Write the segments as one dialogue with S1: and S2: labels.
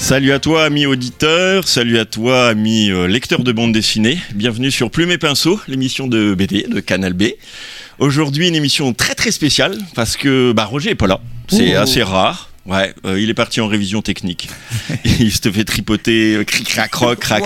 S1: Salut à toi, ami auditeur, salut à toi, ami lecteur de bande dessinée. Bienvenue sur Plume et Pinceau, l'émission de BD, de Canal B. Aujourd'hui, une émission très très spéciale, parce que Roger est pas là. C'est assez rare. Ouais, il est parti en révision technique. Il se fait tripoter, cric-crac, crac-crac.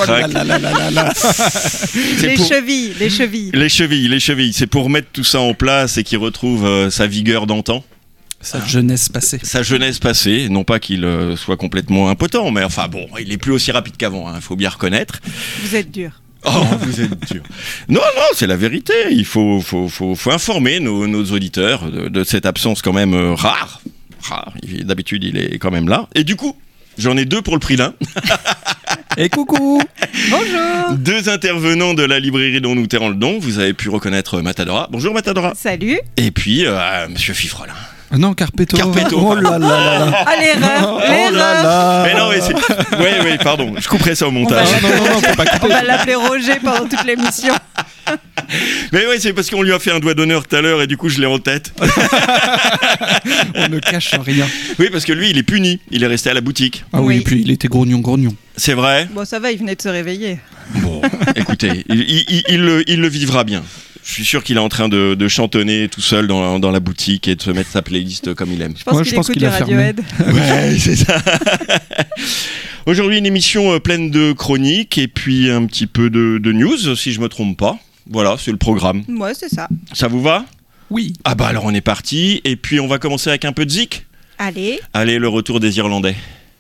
S1: Les chevilles. C'est pour mettre tout ça en place et qu'il retrouve sa vigueur d'antan.
S2: Sa jeunesse passée,
S1: non pas qu'il soit complètement impotent, mais enfin bon, il est plus aussi rapide qu'avant, faut bien reconnaître.
S3: Vous êtes dur.
S1: Oh, vous êtes dur. Non, c'est la vérité. Il faut informer nos auditeurs de cette absence quand même rare. D'habitude, il est quand même là. Et du coup, j'en ai deux pour le prix d'un.
S2: Et coucou.
S3: Bonjour.
S1: Deux intervenants de la librairie dont nous terrons le don. Vous avez pu reconnaître Matadora. Bonjour Matadora.
S3: Salut.
S1: Et puis, Monsieur Fifrelin.
S2: Non, Carpetto.
S1: Oh
S2: là là.
S3: Ah, l'erreur.
S2: Oh là là.
S1: Mais non, mais c'est... Oui, pardon. Je couperai ça au montage.
S2: Non, faut pas couper.
S3: On va l'appeler Roger pendant toute l'émission.
S1: Mais oui, c'est parce qu'on lui a fait un doigt d'honneur tout à l'heure et du coup je l'ai en tête.
S2: On ne cache rien.
S1: Oui, parce que lui, il est puni. Il est resté à la boutique.
S2: Ah oui, et puis il était grognon.
S1: C'est vrai.
S3: Bon, ça va, il venait de se réveiller.
S1: Bon, écoutez, il le vivra bien. Je suis sûr qu'il est en train de chantonner tout seul dans la boutique et de se mettre sa playlist comme il aime.
S3: Je pense qu'il écoute du Radiohead.
S1: Ouais, c'est ça. Aujourd'hui, une émission pleine de chroniques et puis un petit peu de news, si je me trompe pas. Voilà, c'est le programme.
S3: Ouais, c'est ça.
S1: Ça vous va ?
S2: Oui.
S1: Ah alors on est parti. Et puis on va commencer avec un peu de zik.
S3: Allez,
S1: le retour des Irlandais.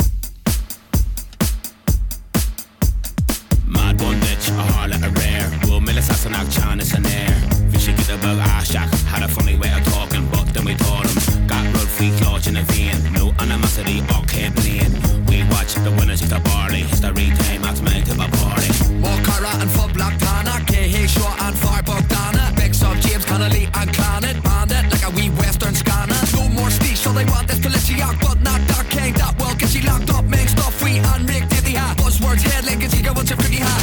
S4: The winners is the barley, history time, that's made to my party. More Cara and Fub Black Tana, K.H. Shaw and Firebug Dana. Mix up James Connolly and Clannad, bandit like a wee western scanner. No more steez, so they want this Pelichiac, but not that king, that will get you locked up. Make stuff free and make ditty hat. Buzzwords, head like a tiger, what's a pretty hat?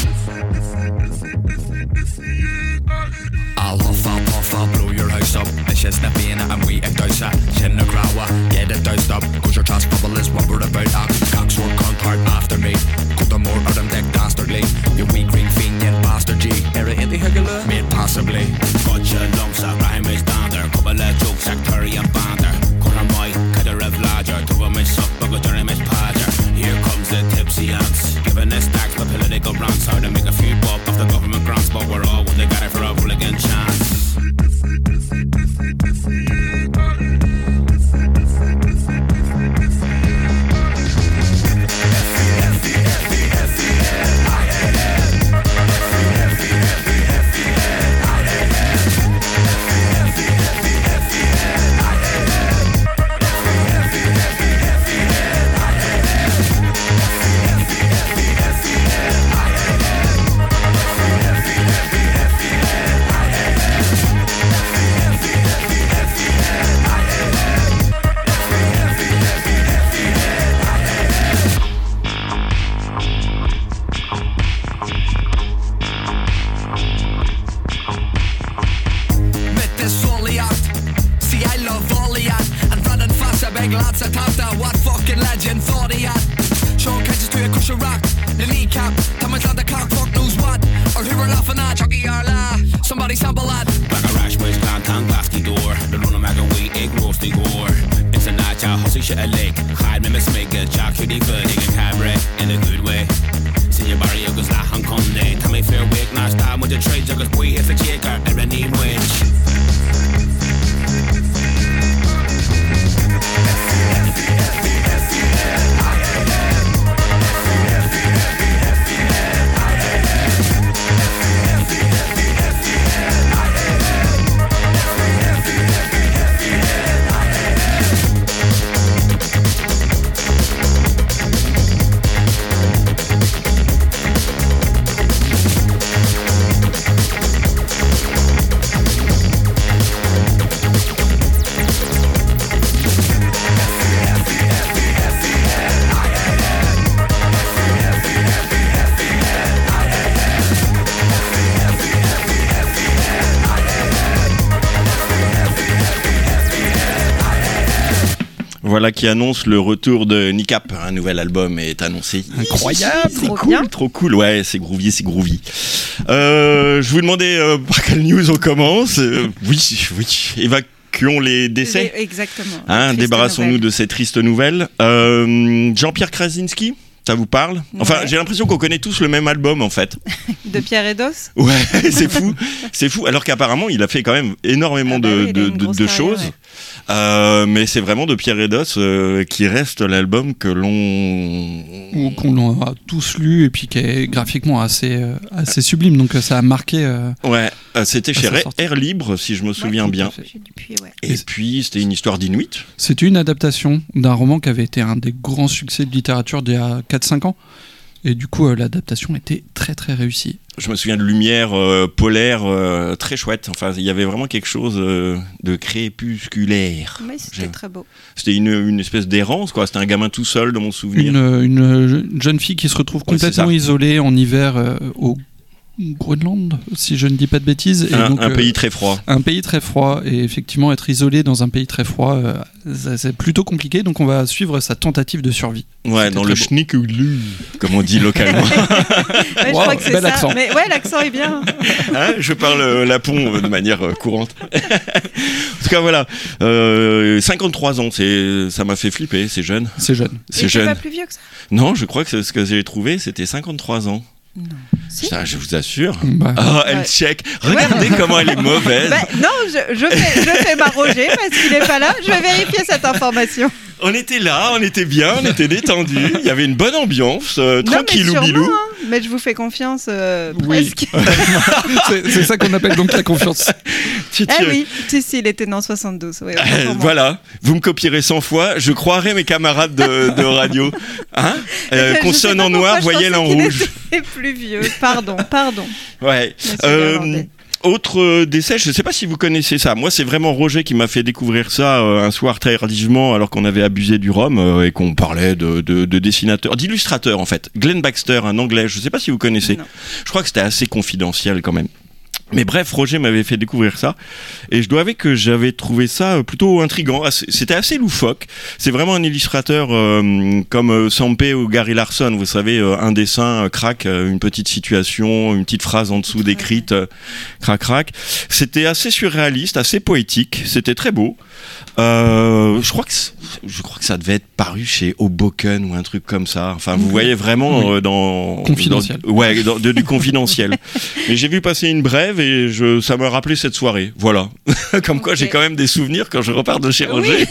S4: I'll huff, I'll puff, I'll blow your house up. This is the pain and we a douse it. Shin the grawa, get it doused up. Cause your trust bubble is what we're about. Gags work on hard after me. Cut the more of them dick dastardly. You wee green fiend, yet bastard G. Era in the hugula, made possibly. Gotcha lumps of rhyme is down there. Couple of jokes, sectarian banter. Corner my, cut a rev larger. Two of my suck, but go turn him his padger. Here comes the tipsy ants. Giving us stacks for political rants. How to make a few bob off the government grants. But we're all when they got it for a hooligan chance.
S1: Voilà qui annonce le retour de Niqab. Un nouvel album est annoncé.
S2: Incroyable.
S1: C'est
S3: Trop
S1: cool,
S3: bien.
S1: trop cool. Ouais, c'est groovy. Je vous demandais par quelle news on commence. Oui. Évacuons les décès.
S3: Exactement.
S1: Hein,
S3: Triste
S1: débarrassons-nous
S3: nouvelle.
S1: de ces tristes nouvelles. Jean-Pierre Krasinski, ça vous parle ? Enfin,
S3: Ouais.
S1: j'ai l'impression qu'on connaît tous le même album en fait.
S3: De Pierre et d'Os.
S1: Ouais, c'est fou. Alors qu'apparemment, il a fait quand même énormément
S3: Ah bah oui, il a une grosse
S1: de
S3: carrière,
S1: choses.
S3: ouais.
S1: Mais c'est vraiment de Pierre et d'Os qui reste l'album que l'on...
S2: Ou qu'on a tous lu et puis qui est graphiquement assez sublime. Donc ça a marqué.
S1: Ouais, c'était chez
S2: sa sortie.
S1: Air Libre, si je me souviens
S3: Ouais,
S1: bien.
S3: tout à fait. Depuis, ouais.
S1: Et puis, c'était une histoire d'Inuit.
S2: C'était une adaptation d'un roman qui avait été un des grands succès de littérature d'il y a 4-5 ans. Et du coup, l'adaptation était très très réussie.
S1: Je me souviens de lumière polaire très chouette. Enfin, il y avait vraiment quelque chose de crépusculaire.
S3: Mais c'était très beau.
S1: C'était une espèce d'errance, quoi. C'était un gamin tout seul, dans mon souvenir.
S2: Une jeune fille qui se retrouve
S1: Ouais, c'est
S2: complètement
S1: ça.
S2: isolée en hiver au Groenland, si je ne dis pas de bêtises. Et
S1: Un
S2: donc,
S1: pays très froid.
S2: un pays très froid, et effectivement être isolé dans un pays très froid, c'est plutôt compliqué, donc on va suivre sa tentative de survie.
S1: Ouais,
S2: C'était
S1: dans
S2: très
S1: le
S2: beau.
S1: schnickelü, comme on dit localement.
S3: Ouais, je
S2: Wow,
S3: crois que c'est
S2: bel
S3: ça.
S2: accent.
S3: Mais ouais, l'accent est bien.
S1: Hein, je parle lapon de manière courante. En tout cas, voilà. 53 ans, ça m'a fait flipper, c'est jeune.
S2: C'est jeune.
S3: Il
S1: C'est
S3: était
S1: jeune.
S3: pas plus vieux que ça.
S1: Non, je crois que ce que j'ai trouvé, c'était 53 ans.
S3: Non. Si.
S1: Putain, je vous assure.
S2: Bah,
S1: Ah, elle
S3: Ouais.
S1: check. Regardez comment elle est mauvaise.
S3: Bah, non, je fais m'arroger parce qu'il est pas là. Je vais vérifier cette information.
S1: On était là, on était bien, on était détendus. Il y avait une bonne ambiance,
S3: Non, mais
S1: tranquillou
S3: sûrement,
S1: bilou.
S3: hein. Mais je vous fais confiance
S2: Oui.
S3: presque.
S2: c'est ça qu'on appelle donc la confiance.
S1: Tu-
S3: Ah
S1: tu-
S3: oui, si, il était né en 72. Oui,
S1: Voilà, vous me copierez 100 fois, je croirai mes camarades de radio. Hein Consonne en noir, voyelle en rouge.
S3: C'est plus vieux. Pardon.
S1: Ouais.
S3: Monsieur Lalande.
S1: Autre décès, je ne sais pas si vous connaissez ça. Moi, c'est vraiment Roger qui m'a fait découvrir ça un soir très tardivement, alors qu'on avait abusé du rhum et qu'on parlait de dessinateurs, d'illustrateurs en fait. Glenn Baxter, un Anglais, je ne sais pas si vous connaissez.
S3: Non.
S1: Je crois que c'était assez confidentiel quand même. Mais bref, Roger m'avait fait découvrir ça et je dois avouer que j'avais trouvé ça plutôt intriguant. C'était assez loufoque. C'est vraiment un illustrateur comme Sampe ou Gary Larson, vous savez, un dessin, crac, une petite situation, une petite phrase en dessous décrite, crac. C'était assez surréaliste, assez poétique. C'était très beau. Je crois que ça devait être paru chez Hoboken ou un truc comme ça. Enfin, vous voyez vraiment dans
S2: Confidentiel.
S1: du confidentiel. Mais j'ai vu passer une brève et ça m'a rappelé cette soirée. Voilà. Comme quoi,
S3: Ok.
S1: j'ai quand même des souvenirs quand je repars de chez Roger.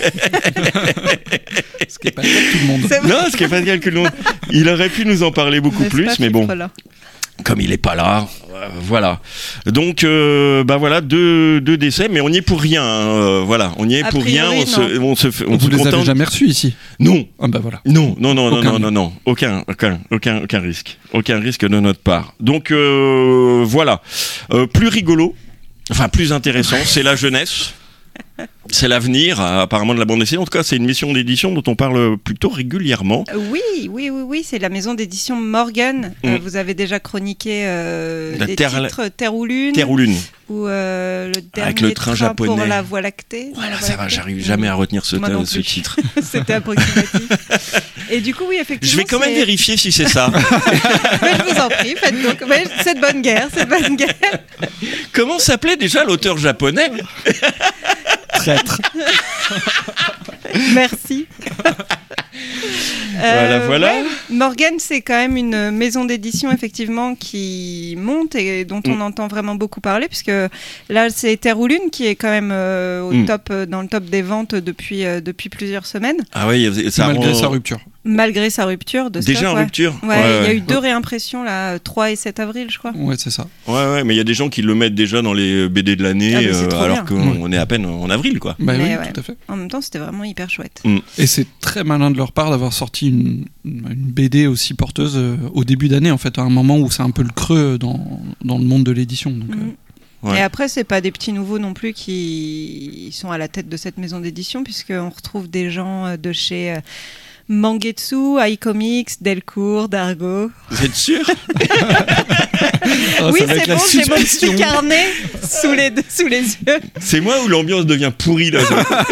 S2: Ce qui n'est pas le cas de tout le monde.
S3: C'est vrai.
S1: Non, ce qui est pas bien que le monde. Il aurait pu nous en parler beaucoup
S3: N'est-ce
S1: plus,
S3: pas,
S1: mais bon.
S3: Philippe Rollin
S1: Comme il est pas là, voilà. Donc, voilà, deux décès, mais on n'y est pour rien. Voilà, on n'y est
S3: A
S1: pour
S3: priori,
S1: rien. On se
S2: Vous les avez
S1: contente.
S2: jamais reçus ici?
S1: Non,
S2: Ah bah voilà.
S1: non,
S2: Aucun.
S1: aucun risque, aucun risque de notre part. Donc voilà, plus rigolo, enfin plus intéressant, c'est la jeunesse. C'est l'avenir, apparemment, de la bande dessinée. En tout cas, c'est une mission d'édition dont on parle plutôt régulièrement.
S3: Oui, c'est la maison d'édition Morgan. Vous avez déjà chroniqué des titres Terre ou Lune,
S1: Terre ou Lune.
S3: ou le dernier
S1: Avec le train japonais.
S3: pour la Voie lactée.
S1: Voilà,
S3: La
S1: ça
S3: Voie
S1: va,
S3: lactée.
S1: j'arrive jamais à retenir
S3: Moi non
S1: ce
S3: plus.
S1: titre.
S3: C'était approximatif. Et du coup, oui, effectivement.
S1: Je vais quand même
S3: c'est-
S1: vérifier si c'est ça.
S3: Mais je vous en prie, faites donc. Mais c'est de bonne guerre,
S1: Comment s'appelait déjà l'auteur japonais?
S2: Traître.
S3: Merci.
S1: Voilà.
S3: ouais, Morgan, c'est quand même une maison d'édition effectivement qui monte et dont on entend vraiment beaucoup parler, puisque là c'est Terre ou Lune qui est quand même top, dans le top des ventes depuis plusieurs semaines,
S1: Ah oui, ça
S2: Malgré
S1: rend-
S2: sa rupture.
S3: malgré sa rupture de
S1: Déjà
S3: stock,
S1: en
S3: ouais.
S1: rupture.
S3: Ouais, il y a eu 2 réimpressions là, 3 et 7 avril, je crois.
S2: Ouais, c'est ça.
S1: Ouais, mais il y a des gens qui le mettent déjà dans les BD de l'année,
S3: Ah, mais c'est trop
S1: alors
S3: bien.
S1: qu'on est à peine en avril, quoi.
S2: Bah
S3: Mais
S2: oui,
S3: ouais.
S2: tout à fait.
S3: En même temps, c'était vraiment hyper chouette.
S2: Et c'est très malin de leur part d'avoir sorti une BD aussi porteuse au début d'année, en fait, à un moment où c'est un peu le creux dans le monde de l'édition. Donc,
S1: Ouais.
S3: Et après, c'est pas des petits nouveaux non plus qui sont à la tête de cette maison d'édition, puisqu'on retrouve des gens de chez Mangetsu, iComics, Delcourt, Dargo.
S1: Vous êtes sûr?
S2: Oh,
S3: Oui,
S2: ça va être
S3: c'est
S2: la
S3: bon, j'ai mon
S2: suspension.
S3: petit carnet sous les yeux.
S1: C'est moi où l'ambiance devient pourrie là.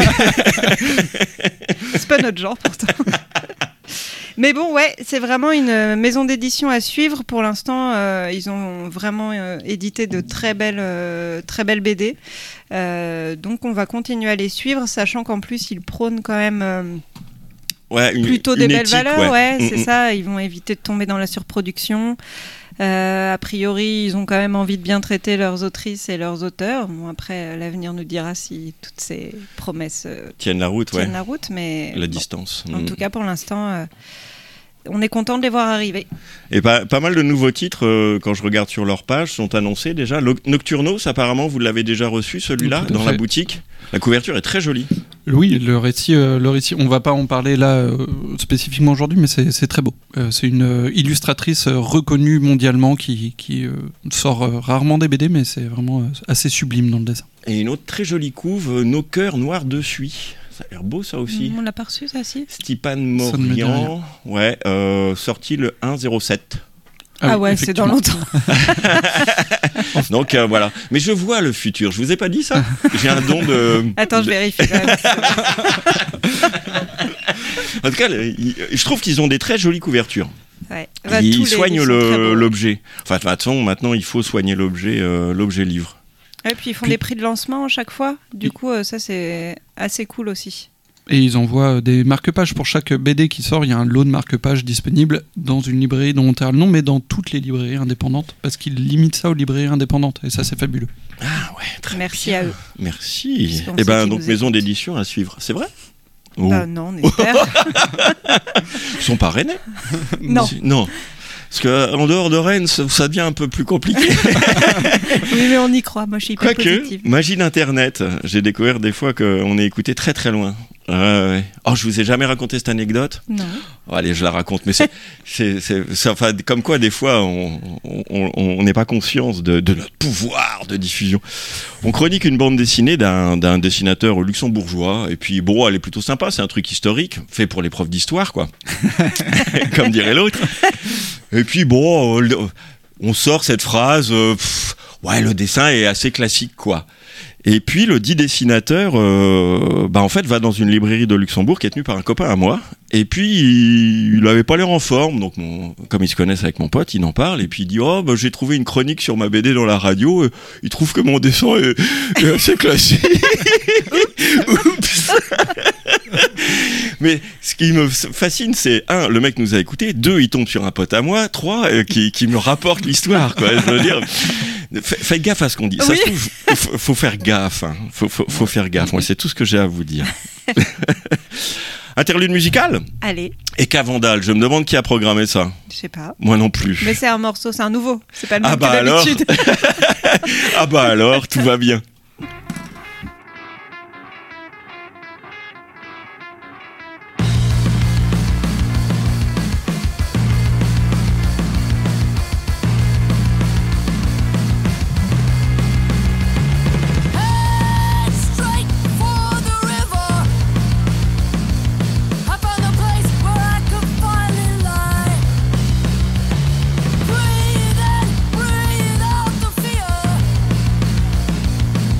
S3: C'est pas notre genre pourtant. Mais bon, ouais, c'est vraiment une maison d'édition à suivre. Pour l'instant, ils ont vraiment édité de très belles BD. Donc, on va continuer à les suivre, sachant qu'en plus, ils prônent quand même plutôt des belles
S1: éthique,
S3: valeurs. Ouais, c'est
S1: Mm-mm.
S3: ça. Ils vont éviter de tomber dans la surproduction. A priori, ils ont quand même envie de bien traiter leurs autrices et leurs auteurs. Bon, après, l'avenir nous dira si toutes ces promesses
S1: Tiennent la route,
S3: tiennent la route. Mais
S1: la
S3: bon,
S1: distance.
S3: en tout cas, pour l'instant, on est content de les voir arriver.
S1: Et pas mal de nouveaux titres, quand je regarde sur leur page, sont annoncés déjà. Nocturnos, apparemment, vous l'avez déjà reçu, celui-là,
S2: Tout à
S1: dans la
S2: fait.
S1: boutique. La couverture est très jolie.
S2: Oui, le récit, on va pas en parler là spécifiquement aujourd'hui, mais c'est très beau. C'est une illustratrice reconnue mondialement qui sort rarement des BD, mais c'est vraiment assez sublime dans le dessin.
S1: Et une autre très jolie couve, Nos cœurs noirs de suie. Ça a l'air beau, ça aussi.
S3: On l'a pas reçu, ça, si.
S1: Stipan
S2: Ça ne me dit
S1: Morian, ouais, sorti le 1-07.
S3: Ah
S2: oui,
S3: ouais, c'est dans
S2: effectivement.
S3: longtemps.
S1: Donc voilà. Mais je vois le futur. Je vous ai pas dit ça. J'ai un don de.
S3: Attends, je vérifie quand même.
S1: En tout cas, je trouve qu'ils ont des très jolies couvertures.
S3: Ouais. Bah, tous
S1: Ils
S3: les
S1: soignent
S3: livres sont très beaux.
S1: l'objet. Enfin, de toute façon, maintenant, il faut soigner l'objet livre.
S3: Ouais, puis ils font des prix de lancement à chaque fois. Du coup, ça, c'est assez cool aussi.
S2: Et ils envoient des marque-pages pour chaque BD qui sort. Il y a un lot de marque-pages disponible dans une librairie dont on taire le nom, mais dans toutes les librairies indépendantes, parce qu'ils limitent ça aux librairies indépendantes. Et ça, c'est fabuleux.
S1: Ah ouais, très
S3: Merci
S1: bien.
S3: à eux.
S1: Merci.
S3: Parce qu'on
S1: Et
S3: sait
S1: ben
S3: qu'ils
S1: donc
S3: nous
S1: maison
S3: écoutent.
S1: d'édition à suivre. C'est vrai. Oh.
S3: Bah non, on espère.
S1: Ils sont pas rennais.
S3: Non.
S1: Non. Parce qu'en dehors de Rennes, ça devient un peu plus compliqué.
S3: Oui, mais on y croit. Moi, je suis hyper
S1: Quoique,
S3: positive.
S1: magie d'Internet. J'ai découvert des fois qu'on est écouté très très loin. Ouais. Oh, je vous ai jamais raconté cette anecdote.
S3: Non.
S1: Oh, allez, je la raconte. Mais c'est enfin, comme quoi, des fois, on n'est pas conscience de notre pouvoir de diffusion. On chronique une bande dessinée d'un dessinateur luxembourgeois. Et puis, bon, elle est plutôt sympa. C'est un truc historique, fait pour les profs d'histoire, quoi. Comme dirait l'autre. Et puis, bon, on sort cette phrase. Ouais, le dessin est assez classique, quoi. Et puis le dit dessinateur, en fait, va dans une librairie de Luxembourg qui est tenue par un copain à moi. Et puis il avait pas l'air en forme, donc comme ils se connaissent avec mon pote, il en parle et puis il dit j'ai trouvé une chronique sur ma BD dans la radio. Il trouve que mon dessin est assez classique. Oups. Mais ce qui me fascine, c'est 1, le mec nous a écoutés, 2, il tombe sur un pote à moi, 3, qui me rapporte l'histoire, quoi. Je veux dire, faites gaffe à ce qu'on dit.
S3: Oui.
S1: Ça se trouve, faut faire gaffe. Hein. Faut faire gaffe. Moi, c'est tout ce que j'ai à vous dire. Interlude musical.
S3: Allez,
S1: Et Cavandal, je me demande qui a programmé ça.
S3: je sais pas.
S1: Moi non plus.
S3: Mais c'est un morceau, c'est un nouveau. C'est pas le même
S1: Ah bah
S3: que
S1: alors.
S3: d'habitude.
S1: Ah bah alors, tout va bien.
S5: Straight for the river. I found a place where I could finally lie. Breathe in, breathe out the fear.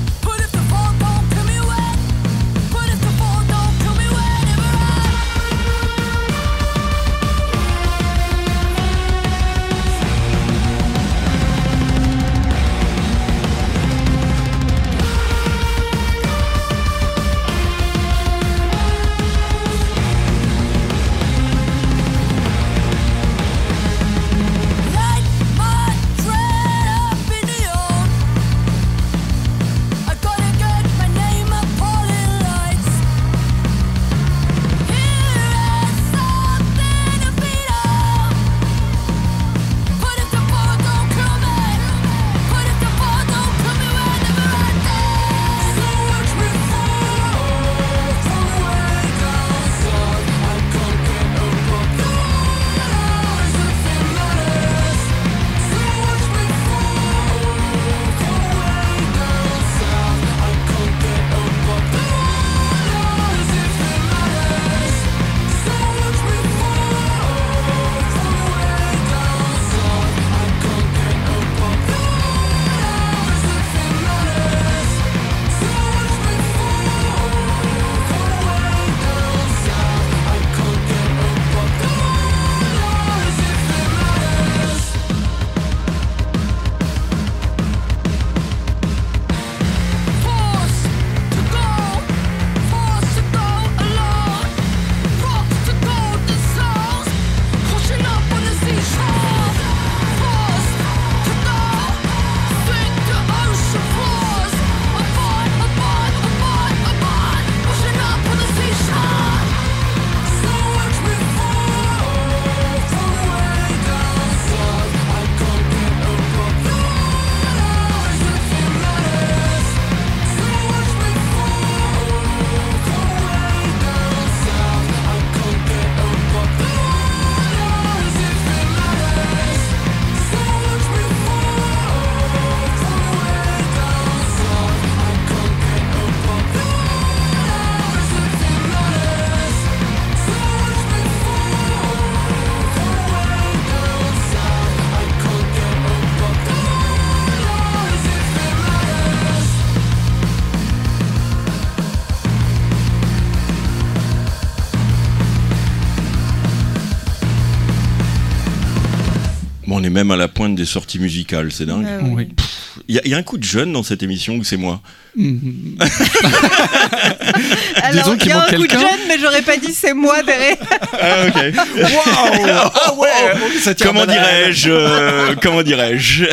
S1: Bon, on est même à la pointe des sorties musicales, c'est dingue.
S2: Oui.
S1: Il y a un coup de jeune dans cette émission, ou c'est moi?
S3: Alors,
S2: Disons
S3: il
S2: qu'il
S3: y a
S2: manque
S3: un coup de
S2: quelqu'un.
S3: jeune, mais j'aurais pas dit c'est moi derrière.
S1: Ah, ok.
S2: Waouh. Ah ouais. Ça tire
S1: Comment
S2: mal à la-
S1: dirais-je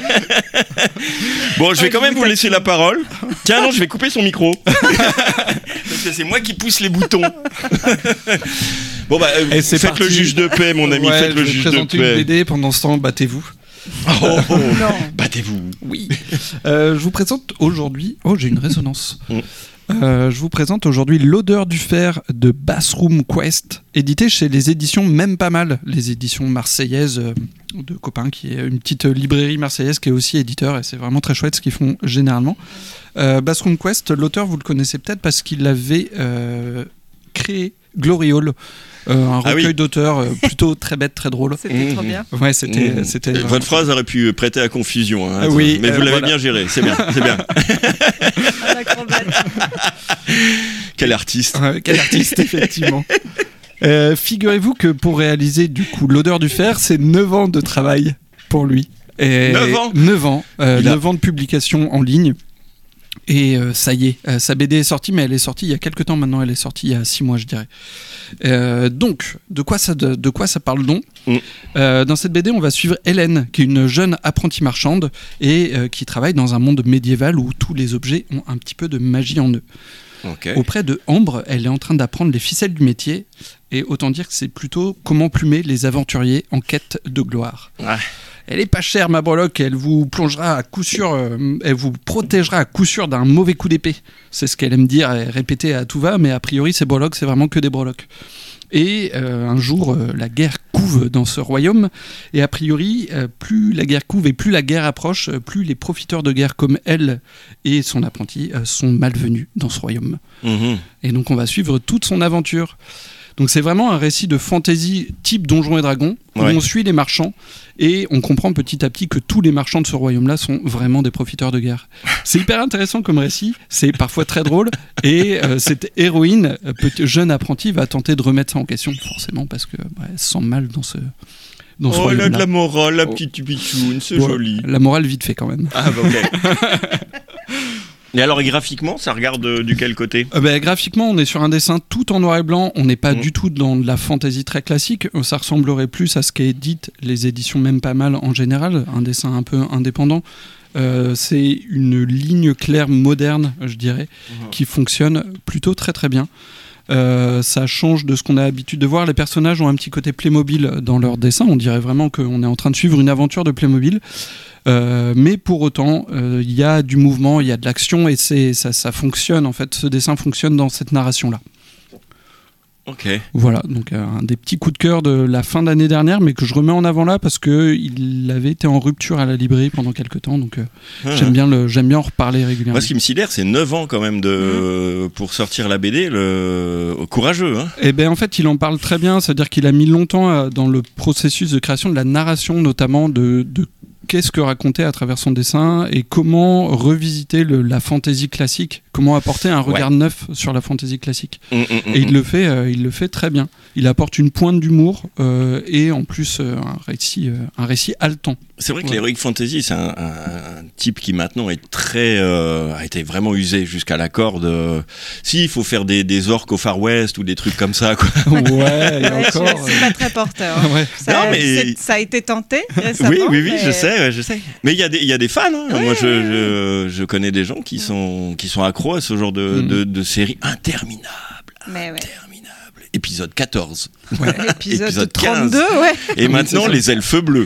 S1: Bon, je vais quand même vous laisser la parole. Tiens, non, je vais couper son micro. Parce que c'est moi qui pousse les boutons. Bon, bah,
S2: Et c'est
S1: faites le
S2: parti.
S1: juge de paix, mon ami,
S2: Ouais,
S1: faites le
S2: je vais
S1: juge de
S2: présenter une
S1: paix.
S2: BD. Pendant ce temps, battez-vous.
S1: Oh,
S3: Non.
S1: battez-vous.
S2: Oui. Je vous présente aujourd'hui. Oh, j'ai une résonance.
S1: Mm.
S2: Je vous présente aujourd'hui L'odeur du fer de Bassroom Quest, édité chez les éditions Même Pas Mal, les éditions marseillaises de copains, qui est une petite librairie marseillaise qui est aussi éditeur, et c'est vraiment très chouette ce qu'ils font généralement. Bassroom Quest, l'auteur, vous le connaissez peut-être parce qu'il avait créé Glory Hall, un recueil
S1: oui.
S2: d'auteurs plutôt très bête, très drôle.
S3: C'était trop bien.
S2: Ouais, c'était vraiment-
S1: Votre phrase aurait pu prêter à confusion, hein,
S2: Oui,
S1: mais vous l'avez
S2: voilà.
S1: bien géré, c'est bien, c'est bien.
S3: Un acrobate.
S1: Quel artiste.
S2: Ouais, quel artiste, effectivement. Figurez-vous que pour réaliser du coup L'odeur du fer, c'est 9 ans de travail pour lui. Et
S1: 9 ans
S2: 9 ans.
S1: Il a-
S2: 9 ans de publication en ligne. Et ça y est, sa BD est sortie, mais elle est sortie il y a quelques temps maintenant, elle est sortie il y a 6 mois je dirais. Donc, de quoi ça parle donc Dans cette BD, on va suivre Hélène, qui est une jeune apprentie marchande et qui travaille dans un monde médiéval où tous les objets ont un petit peu de magie en eux.
S1: Ok.
S2: Auprès de Ambre, elle est en train d'apprendre les ficelles du métier, et autant dire que c'est plutôt comment plumer les aventuriers en quête de gloire.
S1: Ouais.
S2: Elle est pas chère, ma breloque, elle vous plongera à coup sûr, elle vous protégera à coup sûr d'un mauvais coup d'épée. C'est ce qu'elle aime dire et répéter à tout va, mais a priori, ces breloques, c'est vraiment que des breloques. Et un jour, la guerre couve dans ce royaume, et a priori, plus la guerre couve et plus la guerre approche, plus les profiteurs de guerre comme elle et son apprenti sont malvenus dans ce royaume.
S1: Mhm.
S2: Et donc on va suivre toute son aventure. Donc c'est vraiment un récit de fantasy type Donjons et Dragons, où
S1: Ouais.
S2: on suit les marchands, et on comprend petit à petit que tous les marchands de ce royaume-là sont vraiment des profiteurs de guerre. C'est hyper intéressant comme récit, c'est parfois très drôle, et cette héroïne, jeune apprentie, va tenter de remettre ça en question, forcément, parce que elle se sent mal dans ce
S1: Oh, elle a
S2: royaume-là.
S1: de la morale, la petite bichoune, c'est
S2: Ouais,
S1: joli.
S2: La morale vite fait quand même.
S1: Ah, bah, ok. Et alors, graphiquement, ça regarde du quel côté?
S2: Graphiquement, on est sur un dessin tout en noir et blanc. On n'est pas
S1: Mhm.
S2: du tout dans de la fantasy très classique. Ça ressemblerait plus à ce qu'éditent les éditions Même Pas Mal en général, un dessin un peu indépendant. C'est une ligne claire moderne, je dirais, qui fonctionne plutôt très très bien. Ça change de ce qu'on a l'habitude de voir. Les personnages ont un petit côté Playmobil dans leur dessin. On dirait vraiment qu'on est en train de suivre une aventure de Playmobil. Mais pour autant, il y a du mouvement, il y a de l'action, et ça fonctionne en fait. Ce dessin fonctionne dans cette narration-là.
S1: Ok.
S2: Voilà, donc un des petits coups de cœur de la fin d'année dernière, mais que je remets en avant là parce que il avait été en rupture à la librairie pendant quelques temps, donc
S1: Ah.
S2: j'aime bien en reparler régulièrement.
S1: Moi, ce qui me sidère, c'est 9 ans quand même pour sortir la BD. Courageux, hein.
S2: Et ben en fait, il en parle très bien, c'est-à-dire qu'il a mis longtemps dans le processus de création de la narration, notamment de qu'est-ce que raconter à travers son dessin et comment revisiter la fantaisie classique, comment apporter un regard neuf sur la fantaisie classique. Et il le fait très bien. Il apporte une pointe d'humour et en plus un récit haletant.
S1: C'est vrai que
S2: Ouais.
S1: l'heroic fantasy, c'est un type qui maintenant est a été vraiment usé jusqu'à la corde. Si, il faut faire des orques au Far West ou des trucs comme ça, quoi.
S2: Ouais, et
S3: Ouais,
S2: encore.
S3: c'est pas très porteur. hein.
S2: Ouais.
S3: Ça,
S1: Non, mais-
S3: ça a été tenté récemment.
S1: Oui,
S3: mais-
S1: je sais. Mais il y a des fans. Hein. Moi, je connais des gens qui sont accros à ce genre de série interminable.
S3: Mais ouais.
S1: Épisode 14.
S3: Épisode
S1: Épisode
S3: 32,
S1: 15.
S3: ouais.
S1: Et maintenant, les elfes bleus.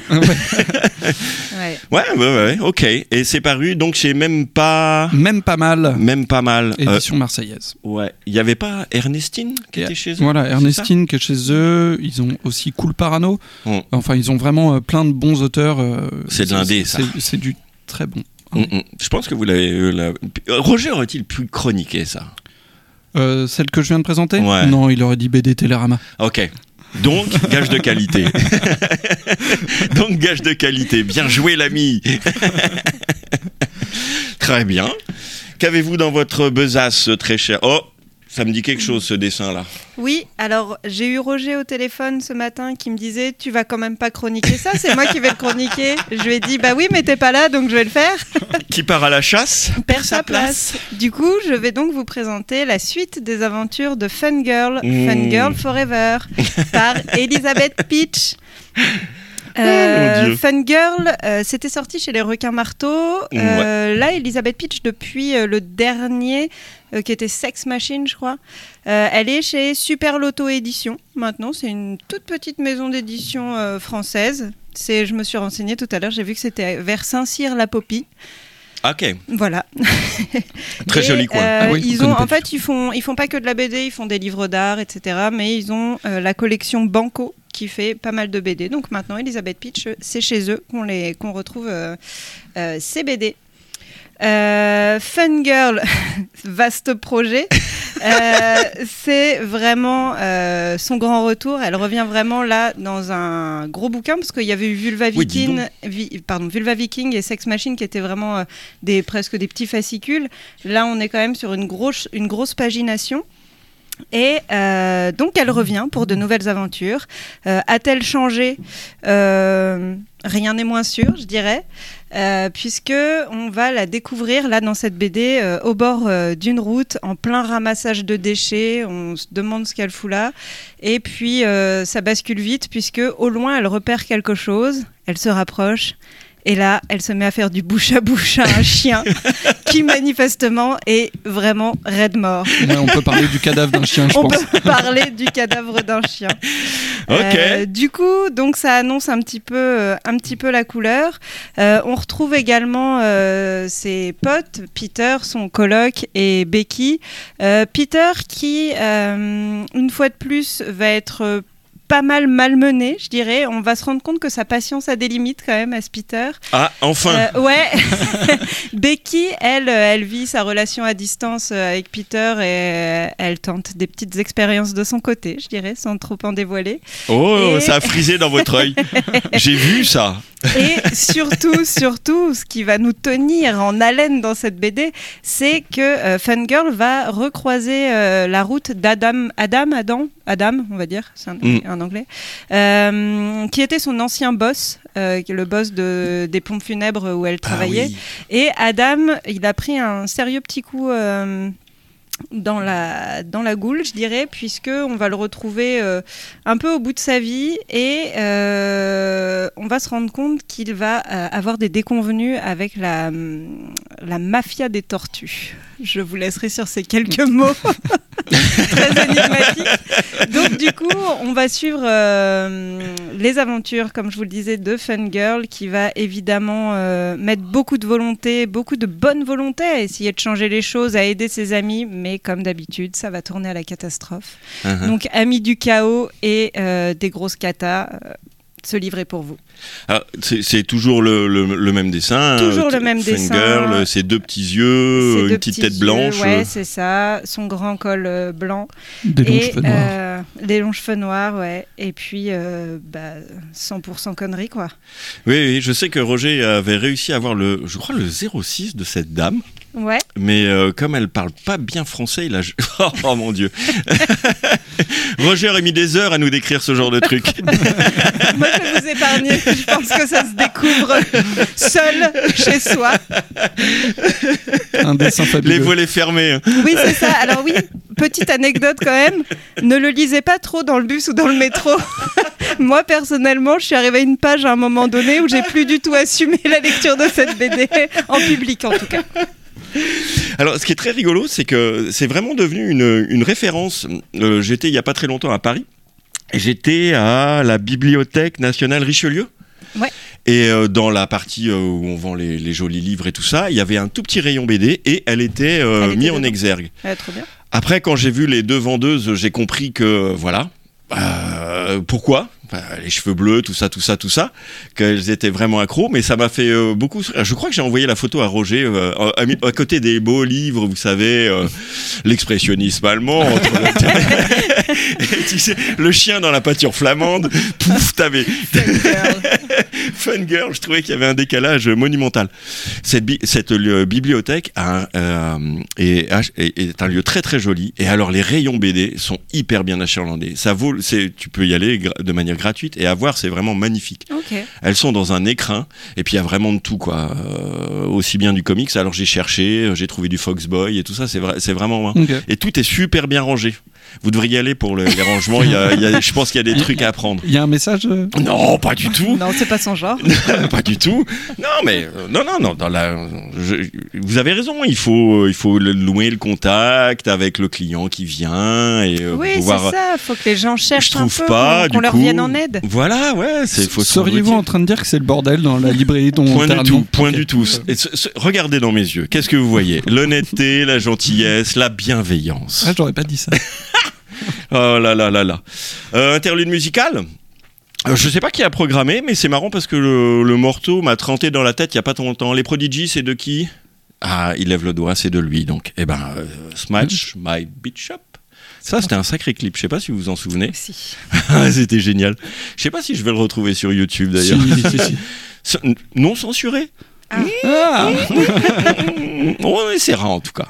S3: Ouais.
S1: Ouais, ok. Et c'est paru donc chez Même Pas Mal.
S2: Édition marseillaise.
S1: Ouais. Il n'y avait pas Ernestine qui était chez eux.
S2: Voilà,
S1: c'est
S2: Ernestine qui est chez eux. Ils ont aussi Cool Parano.
S1: Mm.
S2: Enfin, ils ont vraiment plein de bons auteurs.
S1: C'est de l'indé, ça.
S2: C'est du très bon.
S1: Je pense que vous l'avez. Roger aurait-il pu chroniquer ça?
S2: Celle que je viens de présenter?
S1: Ouais.
S2: Non, il aurait dit BD Télérama.
S1: Ok. Donc, gage de qualité. Bien joué, l'ami. Très bien. Qu'avez-vous dans votre besace, très cher? Oh, Ça me dit quelque chose, ce dessin-là.
S3: Oui, alors j'ai eu Roger au téléphone ce matin qui me disait tu vas quand même pas chroniquer ça, c'est moi qui vais le chroniquer. Je lui ai dit bah oui mais t'es pas là donc je vais le faire.
S1: Qui part à la chasse
S3: Perd sa place. Du coup je vais donc vous présenter la suite des aventures de Fungirl, Fungirl Forever par Elizabeth Peach.
S1: mon Dieu.
S3: Fungirl, c'était sorti chez les Requins Marteaux. Là, Elizabeth Peach, depuis le dernier, qui était Sex Machine, je crois, elle est chez Super Loto Édition. Maintenant, c'est une toute petite maison d'édition française. Je me suis renseignée tout à l'heure, j'ai vu que c'était vers Saint-Cyr-la-Popie.
S1: Ok.
S3: Voilà.
S1: Très joli coin.
S3: Ils font pas que de la BD, ils font des livres d'art, etc. Mais ils ont la collection Banco qui fait pas mal de BD. Donc maintenant, Elizabeth Peach, c'est chez eux qu'on retrouve ces BD. Fungirl, vaste projet. C'est vraiment son grand retour. Elle revient vraiment là dans un gros bouquin parce qu'il y avait eu Vulva Viking et Sex Machine qui étaient vraiment presque des petits fascicules. Là, on est quand même sur une grosse pagination. Et donc elle revient pour de nouvelles aventures. A-t-elle changé ? Rien n'est moins sûr, je dirais, puisque on va la découvrir là dans cette BD au bord d'une route, en plein ramassage de déchets. On se demande ce qu'elle fout là, et puis ça bascule vite puisque au loin elle repère quelque chose, elle se rapproche. Et là, elle se met à faire du bouche à bouche à un chien qui manifestement est vraiment raide mort.
S2: Ouais, on peut parler du cadavre d'un chien, je pense.
S3: On peut parler du cadavre d'un chien.
S1: Ok.
S3: Du coup, donc ça annonce un petit peu la couleur. On retrouve également ses potes, Peter, son coloc, et Becky. Peter qui, une fois de plus, va être pas mal malmené, je dirais. On va se rendre compte que sa patience a des limites quand même à ce Peter.
S1: Ah, enfin.
S3: Ouais. Becky, elle vit sa relation à distance avec Peter et elle tente des petites expériences de son côté, je dirais, sans trop en dévoiler.
S1: Oh, ça a frisé dans votre œil. J'ai vu ça.
S3: Et surtout, ce qui va nous tenir en haleine dans cette BD, c'est que Fungirl va recroiser la route d'Adam, on va dire, c'est un anglais, qui était son ancien boss, le boss des pompes funèbres où elle travaillait.
S1: Oui.
S3: Et Adam, il a pris un sérieux petit coup dans la goule, je dirais, puisque on va le retrouver un peu au bout de sa vie et on va se rendre compte qu'il va avoir des déconvenues avec la mafia des tortues. Je vous laisserai sur ces quelques mots très énigmatiques. Donc du coup, on va suivre les aventures, comme je vous le disais, de Fungirl, qui va évidemment mettre beaucoup de volonté, beaucoup de bonne volonté à essayer de changer les choses, à aider ses amis, mais comme d'habitude, ça va tourner à la catastrophe. Donc amis du chaos et des grosses catas. Ce livre est pour vous.
S1: Alors, c'est toujours le même dessin.
S3: Toujours le même dessin.
S1: Fungirl, ses deux petits yeux, une petite tête blanche.
S3: Ouais, c'est ça. Son grand col blanc.
S2: Des longs cheveux noirs.
S3: Des longs cheveux noirs, ouais. Et puis, 100% connerie, quoi.
S1: Oui, je sais que Roger avait réussi à avoir le 06 de cette dame.
S3: Ouais.
S1: Mais comme elle parle pas bien français, il a... Oh mon Dieu. Roger a mis des heures à nous décrire ce genre de truc.
S3: Moi, je vais vous épargner. Je pense que ça se découvre seul chez soi.
S2: Un dessin fabuleux.
S1: Les volets fermés.
S3: Oui, c'est ça. Alors oui, petite anecdote quand même. Ne le lisez pas trop dans le bus ou dans le métro. Moi, personnellement, je suis arrivée à une page à un moment donné où j'ai plus du tout assumé la lecture de cette BD, en public en tout cas.
S1: Alors, ce qui est très rigolo, c'est que c'est vraiment devenu une référence. J'étais il n'y a pas très longtemps à Paris. J'étais à la Bibliothèque nationale Richelieu.
S3: Ouais.
S1: Et dans la partie où on vend les jolis livres et tout ça, il y avait un tout petit rayon BD et elle était mise en exergue.
S3: Trop bien.
S1: Après, quand j'ai vu les deux vendeuses, j'ai compris que, voilà, pourquoi les cheveux bleus, tout ça, qu'elles étaient vraiment accros, mais ça m'a fait beaucoup sourire. Je crois que j'ai envoyé la photo à Roger à côté des beaux livres, vous savez, l'expressionnisme allemand, et tu sais, le chien dans la pâture flamande, pouf, t'avais Fun Girl, je trouvais qu'il y avait un décalage monumental. Cette bibliothèque est un lieu très très joli. Et alors les rayons BD sont hyper bien achalandés. Tu peux y aller de manière gratuite et à voir, c'est vraiment magnifique.
S3: Ok.
S1: Elles sont dans un écrin et puis il y a vraiment de tout quoi. Aussi bien du comics. Alors j'ai cherché, j'ai trouvé du Foxboy et tout ça. C'est vraiment.
S2: Ok.
S1: Et tout est super bien rangé. Vous devriez y aller pour les rangements. Je pense qu'il y a des trucs à apprendre.
S2: Il y a un message
S1: Non, pas du tout.
S3: Non, c'est pas son genre.
S1: Pas du tout. Non, mais non. Vous avez raison. Il faut louer le contact avec le client qui vient et
S3: Oui,
S1: pouvoir.
S3: c'est ça. Faut que les gens cherchent
S1: Je
S3: un
S1: trouve
S3: peu,
S1: pas.
S3: qu'on
S1: Du
S3: leur
S1: coup,
S3: vienne en aide.
S1: Voilà, ouais.
S2: Seriez-vous en train de dire que c'est le bordel dans la librairie dont
S1: Point du tout, point
S2: Ok.
S1: du tout. Et regardez dans mes yeux. Qu'est-ce que vous voyez? L'honnêteté, la gentillesse, la bienveillance.
S2: Ah, j'aurais pas dit ça.
S1: Oh là là là là. Interlude musical. Je sais pas qui a programmé, mais c'est marrant parce que le morceau m'a trempé dans la tête il y a pas tant longtemps. Les Prodigy, c'est de qui? Ah, il lève le doigt, c'est de lui. Donc, Smash My Beach Shop. Ça, c'était un sacré clip. Je sais pas si vous vous en souvenez.
S3: Si.
S1: C'était génial. Je sais pas si je vais le retrouver sur YouTube d'ailleurs.
S2: Si.
S1: Non censuré.
S2: Ah.
S1: On essaiera en tout cas.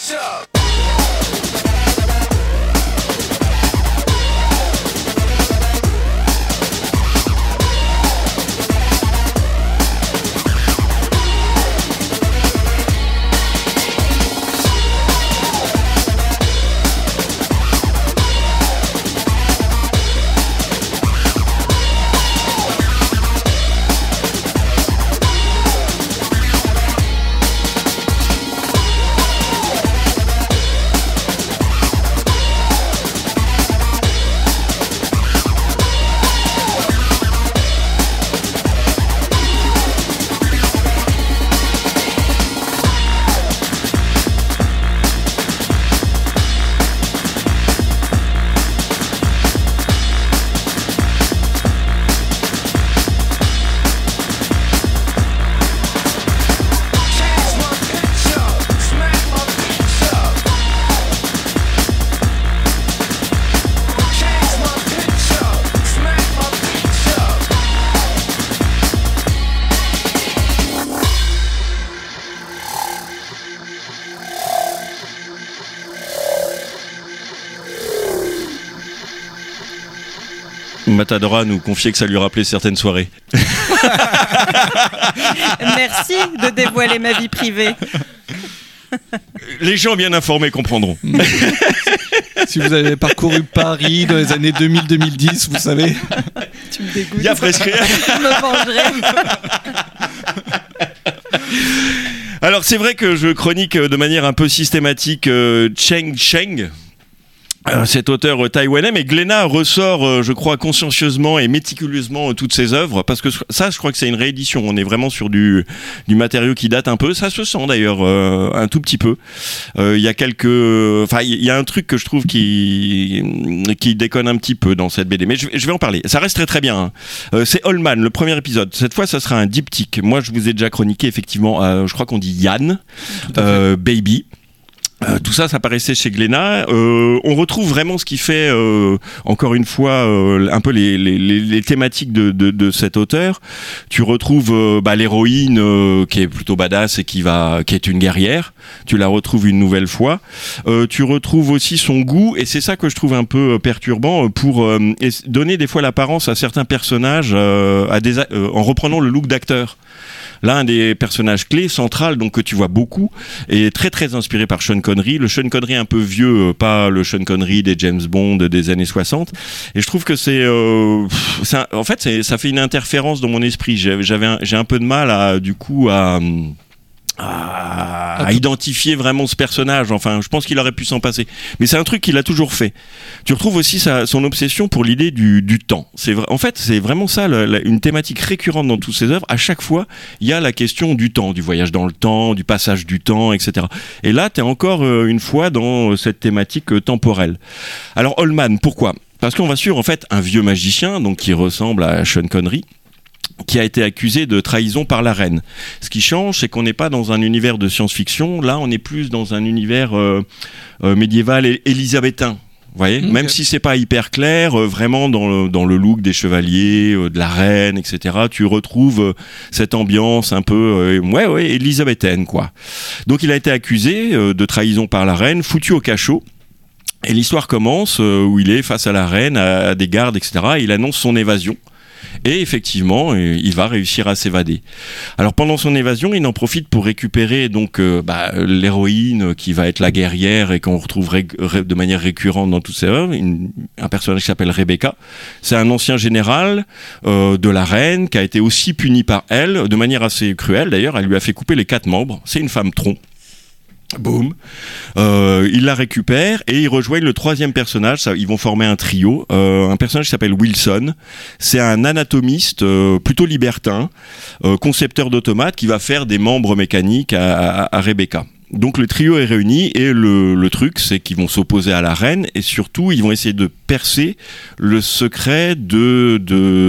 S1: Matadora nous confiait que ça lui rappelait certaines soirées.
S3: Merci de dévoiler ma vie privée.
S1: Les gens bien informés comprendront.
S2: Si vous avez parcouru Paris dans les années 2000-2010, vous savez.
S3: Tu me dégoûtes.
S1: Il y a presque rien.
S3: Je me vengerai.
S1: Alors c'est vrai que je chronique de manière un peu systématique Cheng Cheng. Cet auteur taïwanais, mais Glénat ressort, je crois, consciencieusement et méticuleusement toutes ses œuvres, parce que ça, je crois que c'est une réédition. On est vraiment sur du matériau qui date un peu. Ça se sent d'ailleurs un tout petit peu. Il y a il y a un truc que je trouve qui déconne un petit peu dans cette BD, mais je vais en parler. Ça reste très très bien. C'est Holman, le premier épisode. Cette fois, ça sera un diptyque. Moi, je vous ai déjà chroniqué effectivement. Je crois qu'on dit Yann, Baby. Tout ça paraissait chez Glénat. On retrouve vraiment ce qui fait, encore une fois, un peu les thématiques de cet auteur. Tu retrouves l'héroïne qui est plutôt badass et qui est une guerrière. Tu la retrouves une nouvelle fois. Tu retrouves aussi son goût, et c'est ça que je trouve un peu perturbant, pour donner des fois l'apparence à certains personnages en reprenant le look d'acteur. Là, un des personnages clés, central, donc que tu vois beaucoup, est très très inspiré par Sean Connery. Le Sean Connery un peu vieux, pas le Sean Connery des James Bond des années 60. Et je trouve que en fait, ça fait une interférence dans mon esprit. J'ai un peu de mal à identifier vraiment ce personnage. Enfin, je pense qu'il aurait pu s'en passer. Mais c'est un truc qu'il a toujours fait. Tu retrouves aussi son obsession pour l'idée du temps. En fait, c'est vraiment ça, une thématique récurrente dans toutes ses œuvres. À chaque fois, il y a la question du temps, du voyage dans le temps, du passage du temps, etc. Et là, tu es encore une fois dans cette thématique temporelle. Alors, Holman, pourquoi ? Parce qu'on va sur, en fait, un vieux magicien, donc qui ressemble à Sean Connery, qui a été accusé de trahison par la reine. Ce qui change, c'est qu'on n'est pas dans un univers de science-fiction. Là, on est plus dans un univers médiéval et élisabétain. Vous voyez, okay. Même si c'est pas hyper clair, vraiment dans le look des chevaliers, de la reine, etc. Tu retrouves cette ambiance un peu, élisabéthaine, quoi. Donc, il a été accusé de trahison par la reine, foutu au cachot. Et l'histoire commence où il est face à la reine, à des gardes, etc. Et il annonce son évasion. Et effectivement, il va réussir à s'évader. Alors pendant son évasion, il en profite pour récupérer donc l'héroïne qui va être la guerrière et qu'on retrouve de manière récurrente dans toutes ses œuvres, un personnage qui s'appelle Rebecca. C'est un ancien général de la reine qui a été aussi puni par elle, de manière assez cruelle d'ailleurs. Elle lui a fait couper les 4 membres. C'est une femme tronc. Boum, il la récupère et ils rejoignent le 3e personnage. Ils vont former un trio. Un personnage qui s'appelle Wilson. C'est un anatomiste plutôt libertin, concepteur d'automates, qui va faire des membres mécaniques à Rebecca. Donc le trio est réuni et le truc, c'est qu'ils vont s'opposer à la reine et surtout ils vont essayer de percer le secret de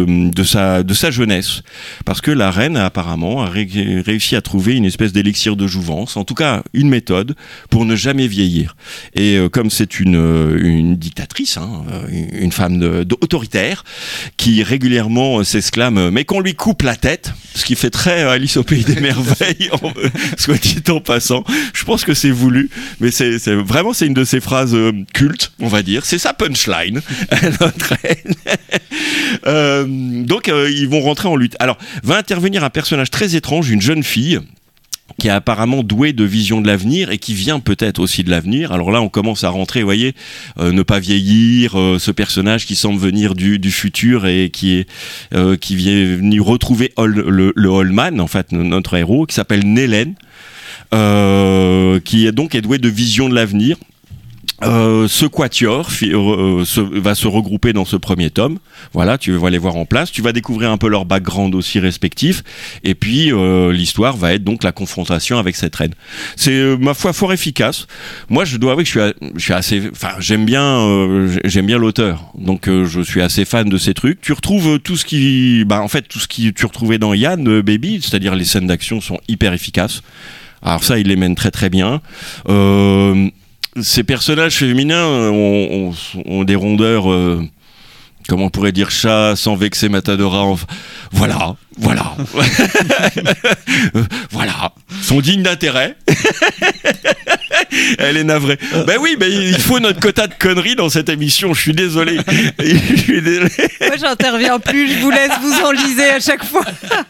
S1: sa jeunesse, parce que la reine apparemment a réussi à trouver une espèce d'élixir de jouvence, en tout cas une méthode pour ne jamais vieillir. Et comme c'est une dictatrice, une femme autoritaire qui régulièrement s'exclame mais qu'on lui coupe la tête, ce qui fait très Alice au pays des merveilles, soit dit en passant. Je pense que c'est voulu, mais c'est vraiment c'est une de ces phrases cultes, on va dire. C'est sa punchline. Donc ils vont rentrer en lutte. Alors va intervenir un personnage très étrange, une jeune fille qui est apparemment douée de vision de l'avenir et qui vient peut-être aussi de l'avenir. Alors là, on commence à rentrer, vous voyez, ne pas vieillir, ce personnage qui semble venir du futur et qui vient venir retrouver le Holman, en fait, notre héros, qui s'appelle Nelen, qui est doué de vision de l'avenir. Ce quatuor va se regrouper dans ce premier tome. Voilà, tu vas les voir en place. Tu vas découvrir un peu leur background aussi respectif. Et puis l'histoire va être donc la confrontation avec cette reine. C'est ma foi fort efficace. Moi, je dois avouer que je suis assez. Enfin, j'aime bien l'auteur. Donc, je suis assez fan de ces trucs. Tu retrouves tout ce qui tu retrouvais dans Yann Baby, c'est-à-dire les scènes d'action sont hyper efficaces. Alors ça, il les mène très très bien. Ces personnages féminins ont des rondeurs, comment on pourrait dire, chat sans vexer Matadora. Voilà. Voilà, sont dignes d'intérêt. Elle est navrée. Ben oui, mais il faut notre quota de conneries dans cette émission. Je suis désolé.
S3: Moi, j'interviens plus. Je vous laisse vous enliser à chaque fois.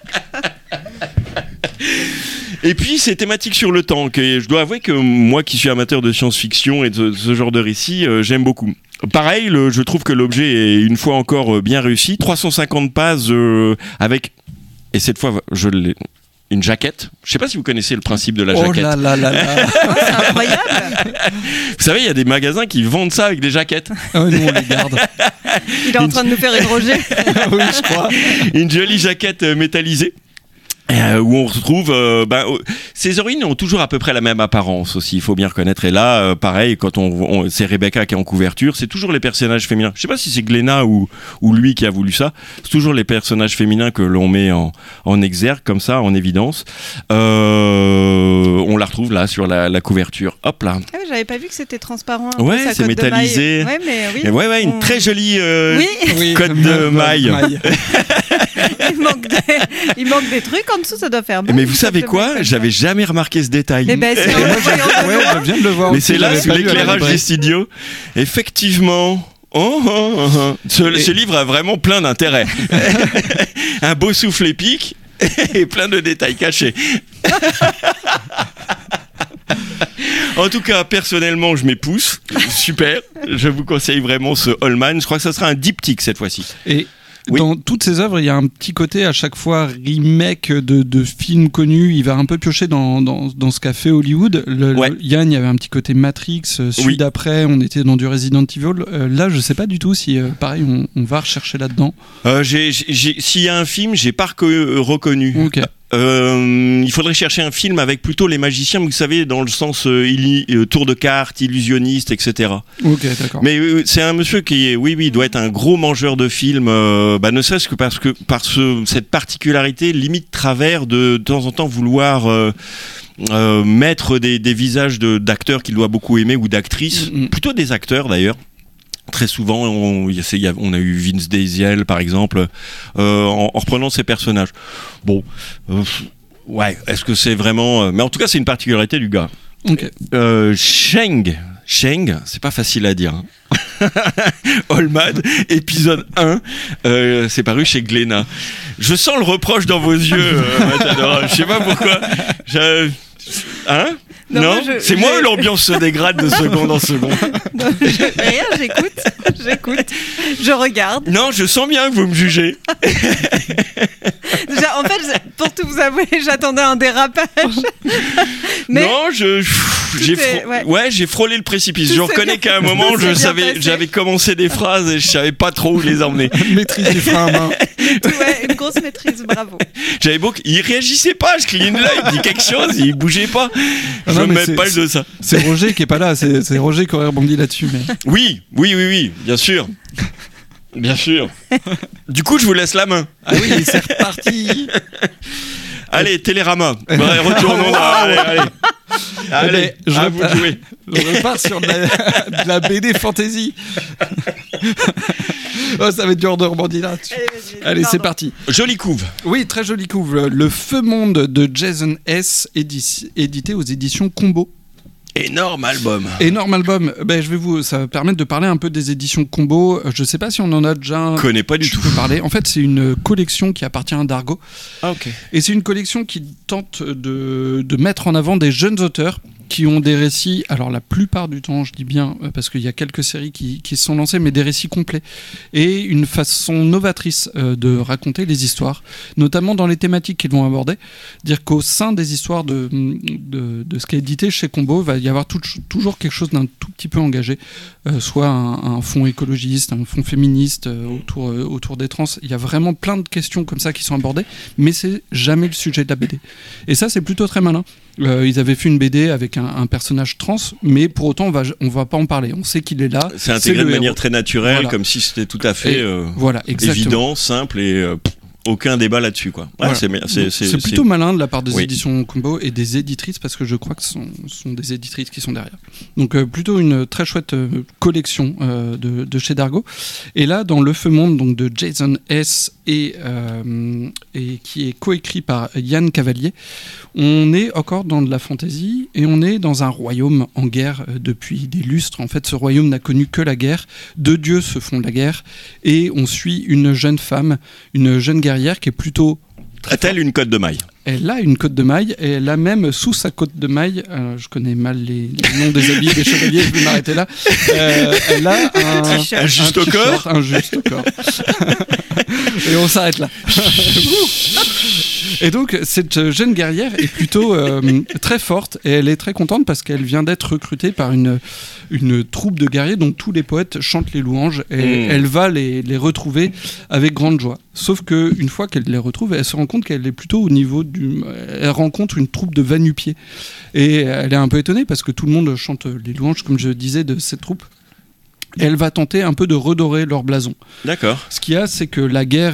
S1: Et puis ces thématiques sur le temps, que je dois avouer que moi qui suis amateur de science-fiction et de ce genre de récit, j'aime beaucoup. Pareil, je trouve que l'objet est une fois encore bien réussi. 350 pages avec, et cette fois je l'ai, une jaquette. Je sais pas si vous connaissez le principe de la jaquette.
S2: Oh là là là là.
S3: Oh, c'est incroyable.
S1: Vous savez, il y a des magasins qui vendent ça avec des jaquettes.
S2: Ah oui, nous on les garde.
S3: Il est en train de nous faire égroger.
S2: Oui, je crois.
S1: Une jolie jaquette métallisée. Où on retrouve ces héroïnes ont toujours à peu près la même apparence aussi, il faut bien reconnaître. Et là pareil, quand c'est Rebecca qui est en couverture, c'est toujours les personnages féminins. Je sais pas si c'est Glénat ou lui qui a voulu ça. C'est toujours les personnages féminins que l'on met en exergue comme ça, en évidence. On la retrouve là sur la couverture. Hop là.
S3: Ah oui, j'avais pas vu que c'était transparent.
S1: Ouais, c'est métallisé.
S3: Ouais, mais oui.
S1: Et ouais, une très jolie
S2: Oui,
S1: cote de maille.
S3: Il manque des trucs en dessous, ça doit faire mal.
S1: Mais vous savez quoi ? J'avais jamais remarqué ce détail.
S3: Mais ben, c'est
S2: je viens de le voir.
S1: Mais
S2: aussi,
S1: c'est là,
S2: j'avais
S1: sous
S2: pas lu à la
S1: l'éclairage
S2: librairie.
S1: des studios. Effectivement. Ce livre a vraiment plein d'intérêt. Un beau souffle épique et plein de détails cachés. En tout cas, personnellement, je m'épousse. Super. Je vous conseille vraiment ce Holman. Je crois que ça sera un diptyque cette fois-ci.
S2: Et
S1: oui.
S2: Dans toutes ces œuvres, il y a un petit côté à chaque fois remake de films connus. Il va un peu piocher dans ce qu'a fait Hollywood. Yann, il y avait un petit côté Matrix. Celui d'après, on était dans du Resident Evil. Là, je sais pas du tout si, pareil, on va rechercher là-dedans.
S1: S'il y a un film, j'ai pas reconnu.
S2: Ok.
S1: Il faudrait chercher un film avec plutôt les magiciens, vous savez, dans le sens tour de cartes, illusionniste, etc.
S2: Ok, d'accord.
S1: Mais c'est un monsieur qui doit être un gros mangeur de films, ne serait-ce que par cette particularité limite travers de temps en temps vouloir mettre des visages d'acteurs qu'il doit beaucoup aimer ou d'actrices, plutôt des acteurs d'ailleurs. Très souvent, on a eu Vince Diesel, par exemple, en reprenant ces personnages. Bon, est-ce que c'est vraiment... Mais en tout cas, c'est une particularité du gars.
S2: Ok.
S1: Sheng, c'est pas facile à dire. Holman, épisode 1, c'est paru chez Glénat. Je sens le reproche dans vos yeux, Matadora. Je sais pas pourquoi. Hein ? Non, c'est moi où l'ambiance se dégrade de seconde en seconde.
S3: Non, rien, j'écoute, je regarde.
S1: Non, je sens bien que vous me jugez.
S3: En fait, pour tout vous avouer, j'attendais un dérapage. Mais
S1: non, j'ai frôlé le précipice. Je reconnais qu'à un moment, j'avais commencé des phrases et je savais pas trop où les emmener.
S2: Maîtrise du frein à main.
S3: Ouais, une grosse maîtrise, bravo.
S1: Il réagissait pas, je cligne l'œil, il dit quelque chose, il bougeait pas. Je me mets pas de ça.
S2: C'est Roger qui est pas là, c'est Roger qui aurait rebondi là-dessus. Mais...
S1: Oui, bien sûr. Bien sûr. Du coup, je vous laisse la main.
S2: Ah oui, c'est reparti.
S1: Allez, Télérama. Retournons. Allez. Allez,
S2: je
S1: à vous de jouer.
S2: repars sur de la BD fantasy. Oh, ça va être dur de rebondir là-dessus. Allez, c'est parti.
S1: Jolie couve.
S2: Oui, très jolie couve. Le Feu Monde de Jason S, édité aux éditions Combo.
S1: Énorme album.
S2: Énorme album. Ça va permettre de parler un peu des éditions Combo. Je sais pas si on en a déjà.
S1: Je connais pas du tout.
S2: Parler. En fait, c'est une collection qui appartient à Dargo.
S1: Ah, ok.
S2: Et c'est une collection qui tente de mettre en avant des jeunes auteurs qui ont des récits, alors la plupart du temps, je dis bien, parce qu'il y a quelques séries qui se sont lancées, mais des récits complets, et une façon novatrice de raconter les histoires, notamment dans les thématiques qu'ils vont aborder. Dire qu'au sein des histoires de ce qui est édité chez Combo, il va y avoir toujours quelque chose d'un tout petit peu engagé, soit un fond écologiste, un fond féministe autour des trans. Il y a vraiment plein de questions comme ça qui sont abordées, mais c'est jamais le sujet de la BD. Et ça, c'est plutôt très malin. Ils avaient fait une BD avec un personnage trans, mais pour autant on va pas en parler. On sait qu'il est là.
S1: C'est intégré de manière très naturelle,
S2: voilà.
S1: Comme si c'était tout à fait
S2: voilà,
S1: évident, simple et aucun débat là-dessus, quoi. Ouais,
S2: voilà. C'est plutôt malin de la part des éditions Combo et des éditrices, parce que je crois que ce sont des éditrices qui sont derrière. Donc plutôt une très chouette collection de chez Dargo. Et là, dans Le Feu Monde, donc de Jason S et qui est coécrit par Yann Cavalier, on est encore dans de la fantasy et on est dans un royaume en guerre depuis des lustres. En fait, ce royaume n'a connu que la guerre. Deux dieux se font la guerre et on suit une jeune femme, une jeune guerrière qui est plutôt...
S1: A-t-elle une cotte de maille ?
S2: Elle a une cotte de maille et elle a même sous sa cotte de maille, je connais mal les noms des habits des chevaliers, je vais m'arrêter là. Elle a
S1: un juste au corps.
S2: Un juste au corps. Et on s'arrête là. Et donc cette jeune guerrière est plutôt très forte et elle est très contente parce qu'elle vient d'être recrutée par une troupe de guerriers dont tous les poètes chantent les louanges et elle va les retrouver avec grande joie. Sauf qu'une fois qu'elle les retrouve, elle se rend compte qu'elle est plutôt au niveau elle rencontre une troupe de va-nu-pieds. Et elle est un peu étonnée parce que tout le monde chante les louanges, comme je disais, de cette troupe. Et elle va tenter un peu de redorer leur blason.
S1: D'accord.
S2: Ce qu'il y a, c'est que la guerre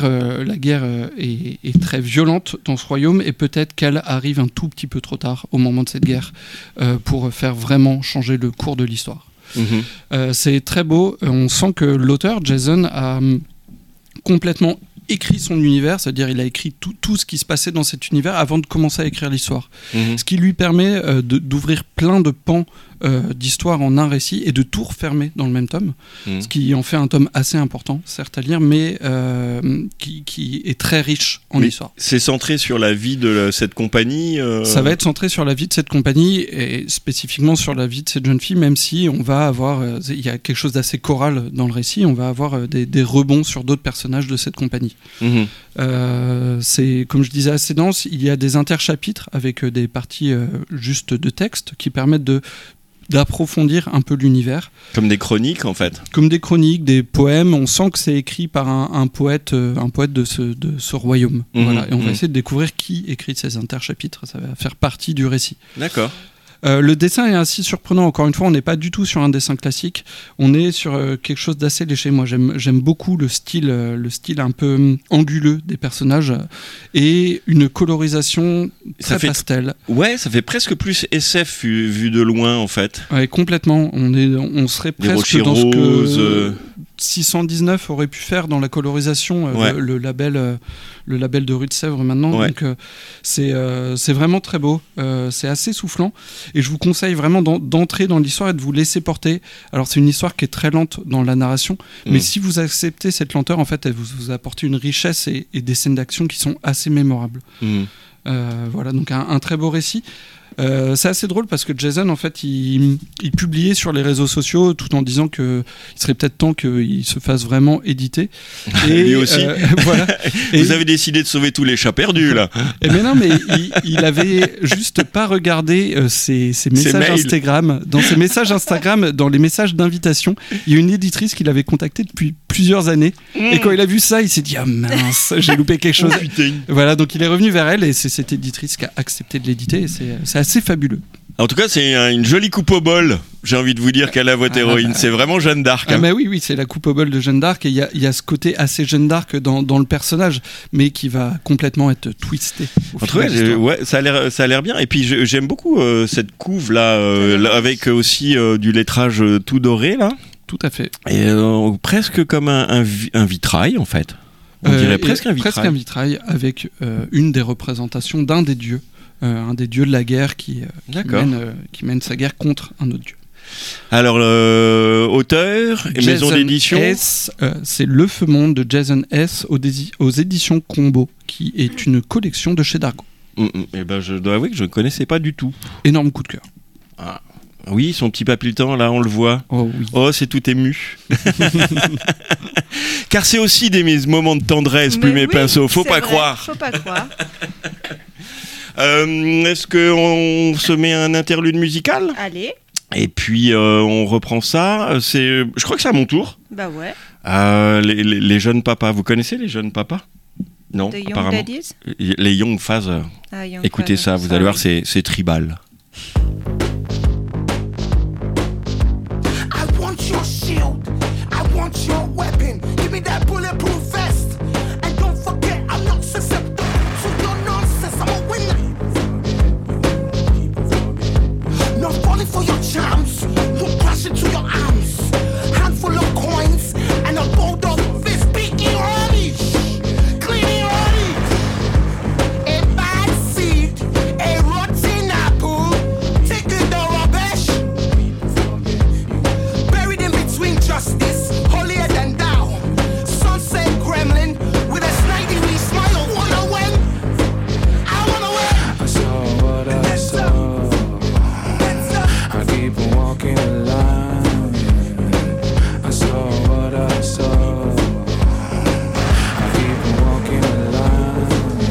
S2: est très violente dans ce royaume et peut-être qu'elle arrive un tout petit peu trop tard au moment de cette guerre pour faire vraiment changer le cours de l'histoire. C'est très beau. On sent que l'auteur, Jason, a complètement écrit son univers, c'est-à-dire il a écrit tout ce qui se passait dans cet univers avant de commencer à écrire l'histoire. Ce qui lui permet d'ouvrir plein de pans d'histoire en un récit et de tout refermer dans le même tome, ce qui en fait un tome assez important, certes à lire, mais qui est très riche en histoire. C'est
S1: centré sur la vie de cette compagnie
S2: Ça va être centré sur la vie de cette compagnie et spécifiquement sur la vie de cette jeune fille, même si on va avoir, il y a quelque chose d'assez choral dans le récit, on va avoir des rebonds sur d'autres personnages de cette compagnie. C'est, comme je disais, assez dense. Il y a des interchapitres avec des parties juste de texte qui permettent d'approfondir un peu l'univers.
S1: Comme des chroniques, en fait.
S2: Comme des chroniques, des poèmes. On sent que c'est écrit par un poète de ce royaume. Voilà. Et on va essayer de découvrir qui écrit ces interchapitres. Ça va faire partie du récit.
S1: D'accord.
S2: Le dessin est assez surprenant. Encore une fois, on n'est pas du tout sur un dessin classique. On est sur quelque chose d'assez léché. Moi, j'aime beaucoup le style un peu anguleux des personnages et une colorisation très pastel.
S1: Ouais, ça fait presque plus SF vu de loin, en fait.
S2: Ouais, complètement. On serait presque dans ce que 619 aurait pu faire dans la colorisation, le label de Rue de Sèvres maintenant.
S1: Ouais.
S2: Donc c'est vraiment très beau. C'est assez soufflant. Et je vous conseille vraiment d'entrer dans l'histoire et de vous laisser porter. Alors c'est une histoire qui est très lente dans la narration, mais si vous acceptez cette lenteur, en fait, elle vous apporte une richesse et des scènes d'action qui sont assez mémorables. Voilà, donc un très beau récit. C'est assez drôle parce que Jason, en fait, il publiait sur les réseaux sociaux tout en disant qu'il serait peut-être temps qu'il se fasse vraiment éditer. Et,
S1: lui aussi.
S2: Voilà.
S1: Vous avez décidé de sauver tous les chats perdus, là.
S2: Mais non, mais il avait juste pas regardé ses messages Instagram. Dans ses messages Instagram, dans les messages d'invitation, il y a une éditrice qu'il avait contactée depuis plusieurs années. Et quand il a vu ça, il s'est dit « Ah mince, j'ai loupé quelque chose. » Voilà, donc il est revenu vers elle et c'est cette éditrice qui a accepté de l'éditer et c'est assez fabuleux.
S1: En tout cas, c'est une jolie coupe au bol. J'ai envie de vous dire qu'elle a votre héroïne. C'est vraiment Jeanne d'Arc.
S2: Ah, oui, c'est la coupe au bol de Jeanne d'Arc. Et il y a ce côté assez Jeanne d'Arc dans le personnage, mais qui va complètement être twisté.
S1: En tout cas, ouais, ça a l'air bien. Et puis, j'aime beaucoup cette couve là, avec aussi du lettrage tout doré là.
S2: Tout à fait.
S1: Et presque comme un vitrail en fait. On dirait presque un vitrail.
S2: Presque un vitrail avec une des représentations d'un des dieux. Un des dieux de la guerre qui mène sa guerre contre un autre dieu.
S1: Alors, auteur et maison d'édition
S2: c'est Le Feu Monde de Jason S. aux éditions Combo, qui est une collection de chez Dargaud.
S1: Et ben, je dois avouer que je ne connaissais pas du tout.
S2: Énorme coup de cœur.
S1: Ah. Oui, son petit papillotin, là, on le voit.
S2: Oh oui.
S1: Oh, c'est tout ému. Car c'est aussi des moments de tendresse, plume et pinceau. Faut pas croire.
S3: Faut pas croire.
S1: Est-ce qu'on se met un interlude musical ?
S3: Allez.
S1: Et puis on reprend ça. Je crois que c'est à mon tour.
S3: Bah ouais.
S1: Les jeunes papas. Vous connaissez les jeunes papas ? Non,
S3: The Young
S1: apparemment.
S3: Daddies ?
S1: Les Young Father.
S3: Young
S1: Écoutez
S3: Father,
S1: ça, vous allez voir, c'est tribal.
S6: I want your shield. I want your weapon. Give me that bulletproof vest. And don't forget, I'm not susceptible to your nonsense. I'm a winner. Not falling for your charms. Won't crash into your arms. Handful of coins and a bulldog fist. Speaking honey. Cleaning honey. A bad seed. A rotten apple. Take it the rubbish. Buried in between justice, holier than thou. Sunset gremlin with a snidely smile. Wanna win? I wanna win.
S7: I saw what I saw. I keep on walking the line. I saw what I saw. I keep on walking the line.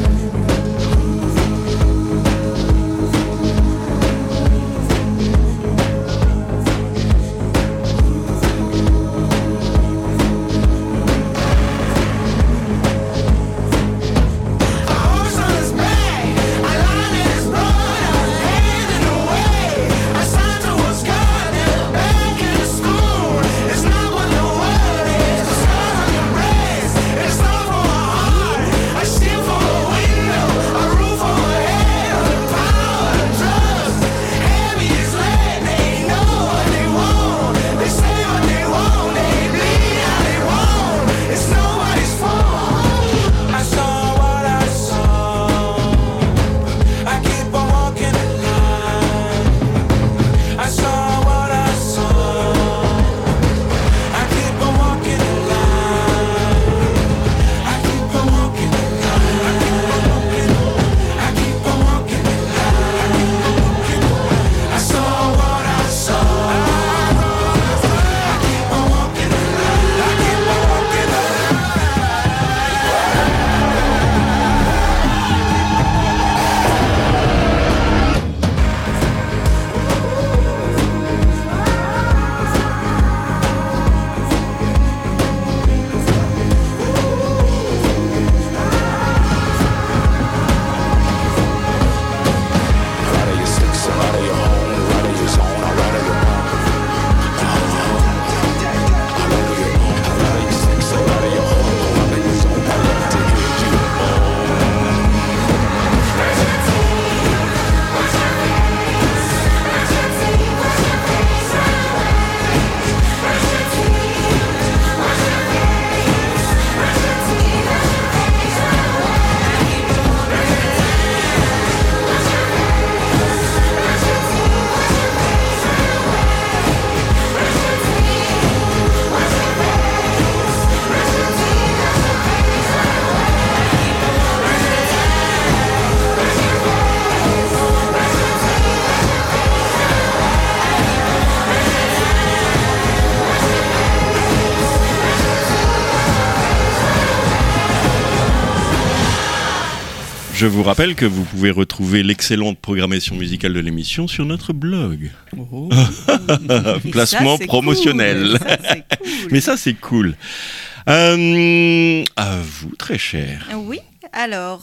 S6: A horse on his back, a lion in his blood, a hand in the way. A Santa was caught back in the school. It's not what the word is. A scar on your breast, it's not for a heart. A shield for a window, a roof overhead, or the power of drugs. Heavy is lead, they know what they want. They say what they want, they bleed how they want. It's nobody's fault.
S7: I saw what I saw. I keep on walking the line. I saw what I saw. I keep on walking the line. I keep on walking the line. I keep on walking the line. I saw what I saw. I keep on walking the line. I keep on walking the Out of your sticks, I'm out of your home, out of your zone, I'm out of your bone. I'm out of your home, I'm out of your sticks, I'm out of your home, I'm out of your zone. I love to hit you
S1: Je vous rappelle que vous pouvez retrouver l'excellente programmation musicale de l'émission sur notre blog.
S2: Oh.
S1: Placement
S3: Ça, c'est
S1: promotionnel.
S3: cool. Ça, c'est cool.
S1: Mais ça, c'est cool. À vous, très cher.
S3: Oui, alors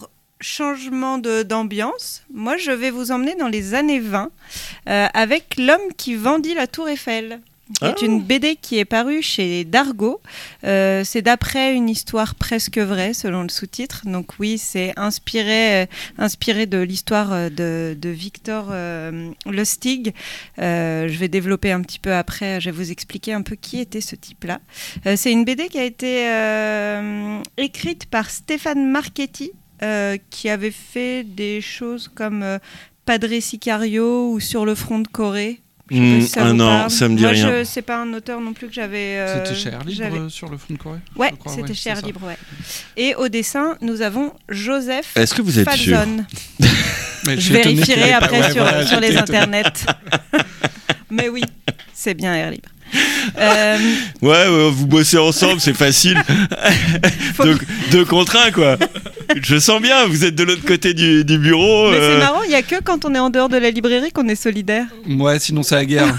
S3: changement d'ambiance. Moi, je vais vous emmener dans les années 20 avec L'homme qui vendit la Tour Eiffel. C'est une BD qui est parue chez Dargaud. C'est d'après une histoire presque vraie, selon le sous-titre. Donc oui, c'est inspiré de l'histoire de Victor Lustig. Je vais développer un petit peu après. Je vais vous expliquer un peu qui était ce type-là. C'est une BD qui a été écrite par Stéphane Marchetti, qui avait fait des choses comme Padre Sicario ou Sur le front de Corée. Je sais pas si ça vous
S1: non,
S3: parle.
S1: ça me dit
S3: Moi,
S1: rien.
S3: c'est pas un auteur non plus que j'avais.
S2: C'était chez Air Libre sur le front de Corée.
S3: Ouais,
S2: je crois,
S3: c'était chez Air
S2: c'est ça.
S3: Libre, ouais. Et au dessin, nous avons Joseph
S1: Est-ce que vous êtes sûr?
S3: Falzon.
S2: Mais
S3: Je
S2: suis étonné qu'il y
S3: vérifierai
S2: ait pas-
S3: après
S2: ouais, voilà,
S3: sur les
S2: j'étais étonné.
S3: internets. Mais oui, c'est bien Air Libre.
S1: Ouais, vous bossez ensemble, c'est facile.
S3: Faut-
S1: Deux contre un, quoi. Je sens bien, vous êtes de l'autre côté du bureau.
S3: Mais c'est marrant, il n'y a que quand on est en dehors de la librairie qu'on est solidaire.
S2: Ouais, sinon c'est la guerre.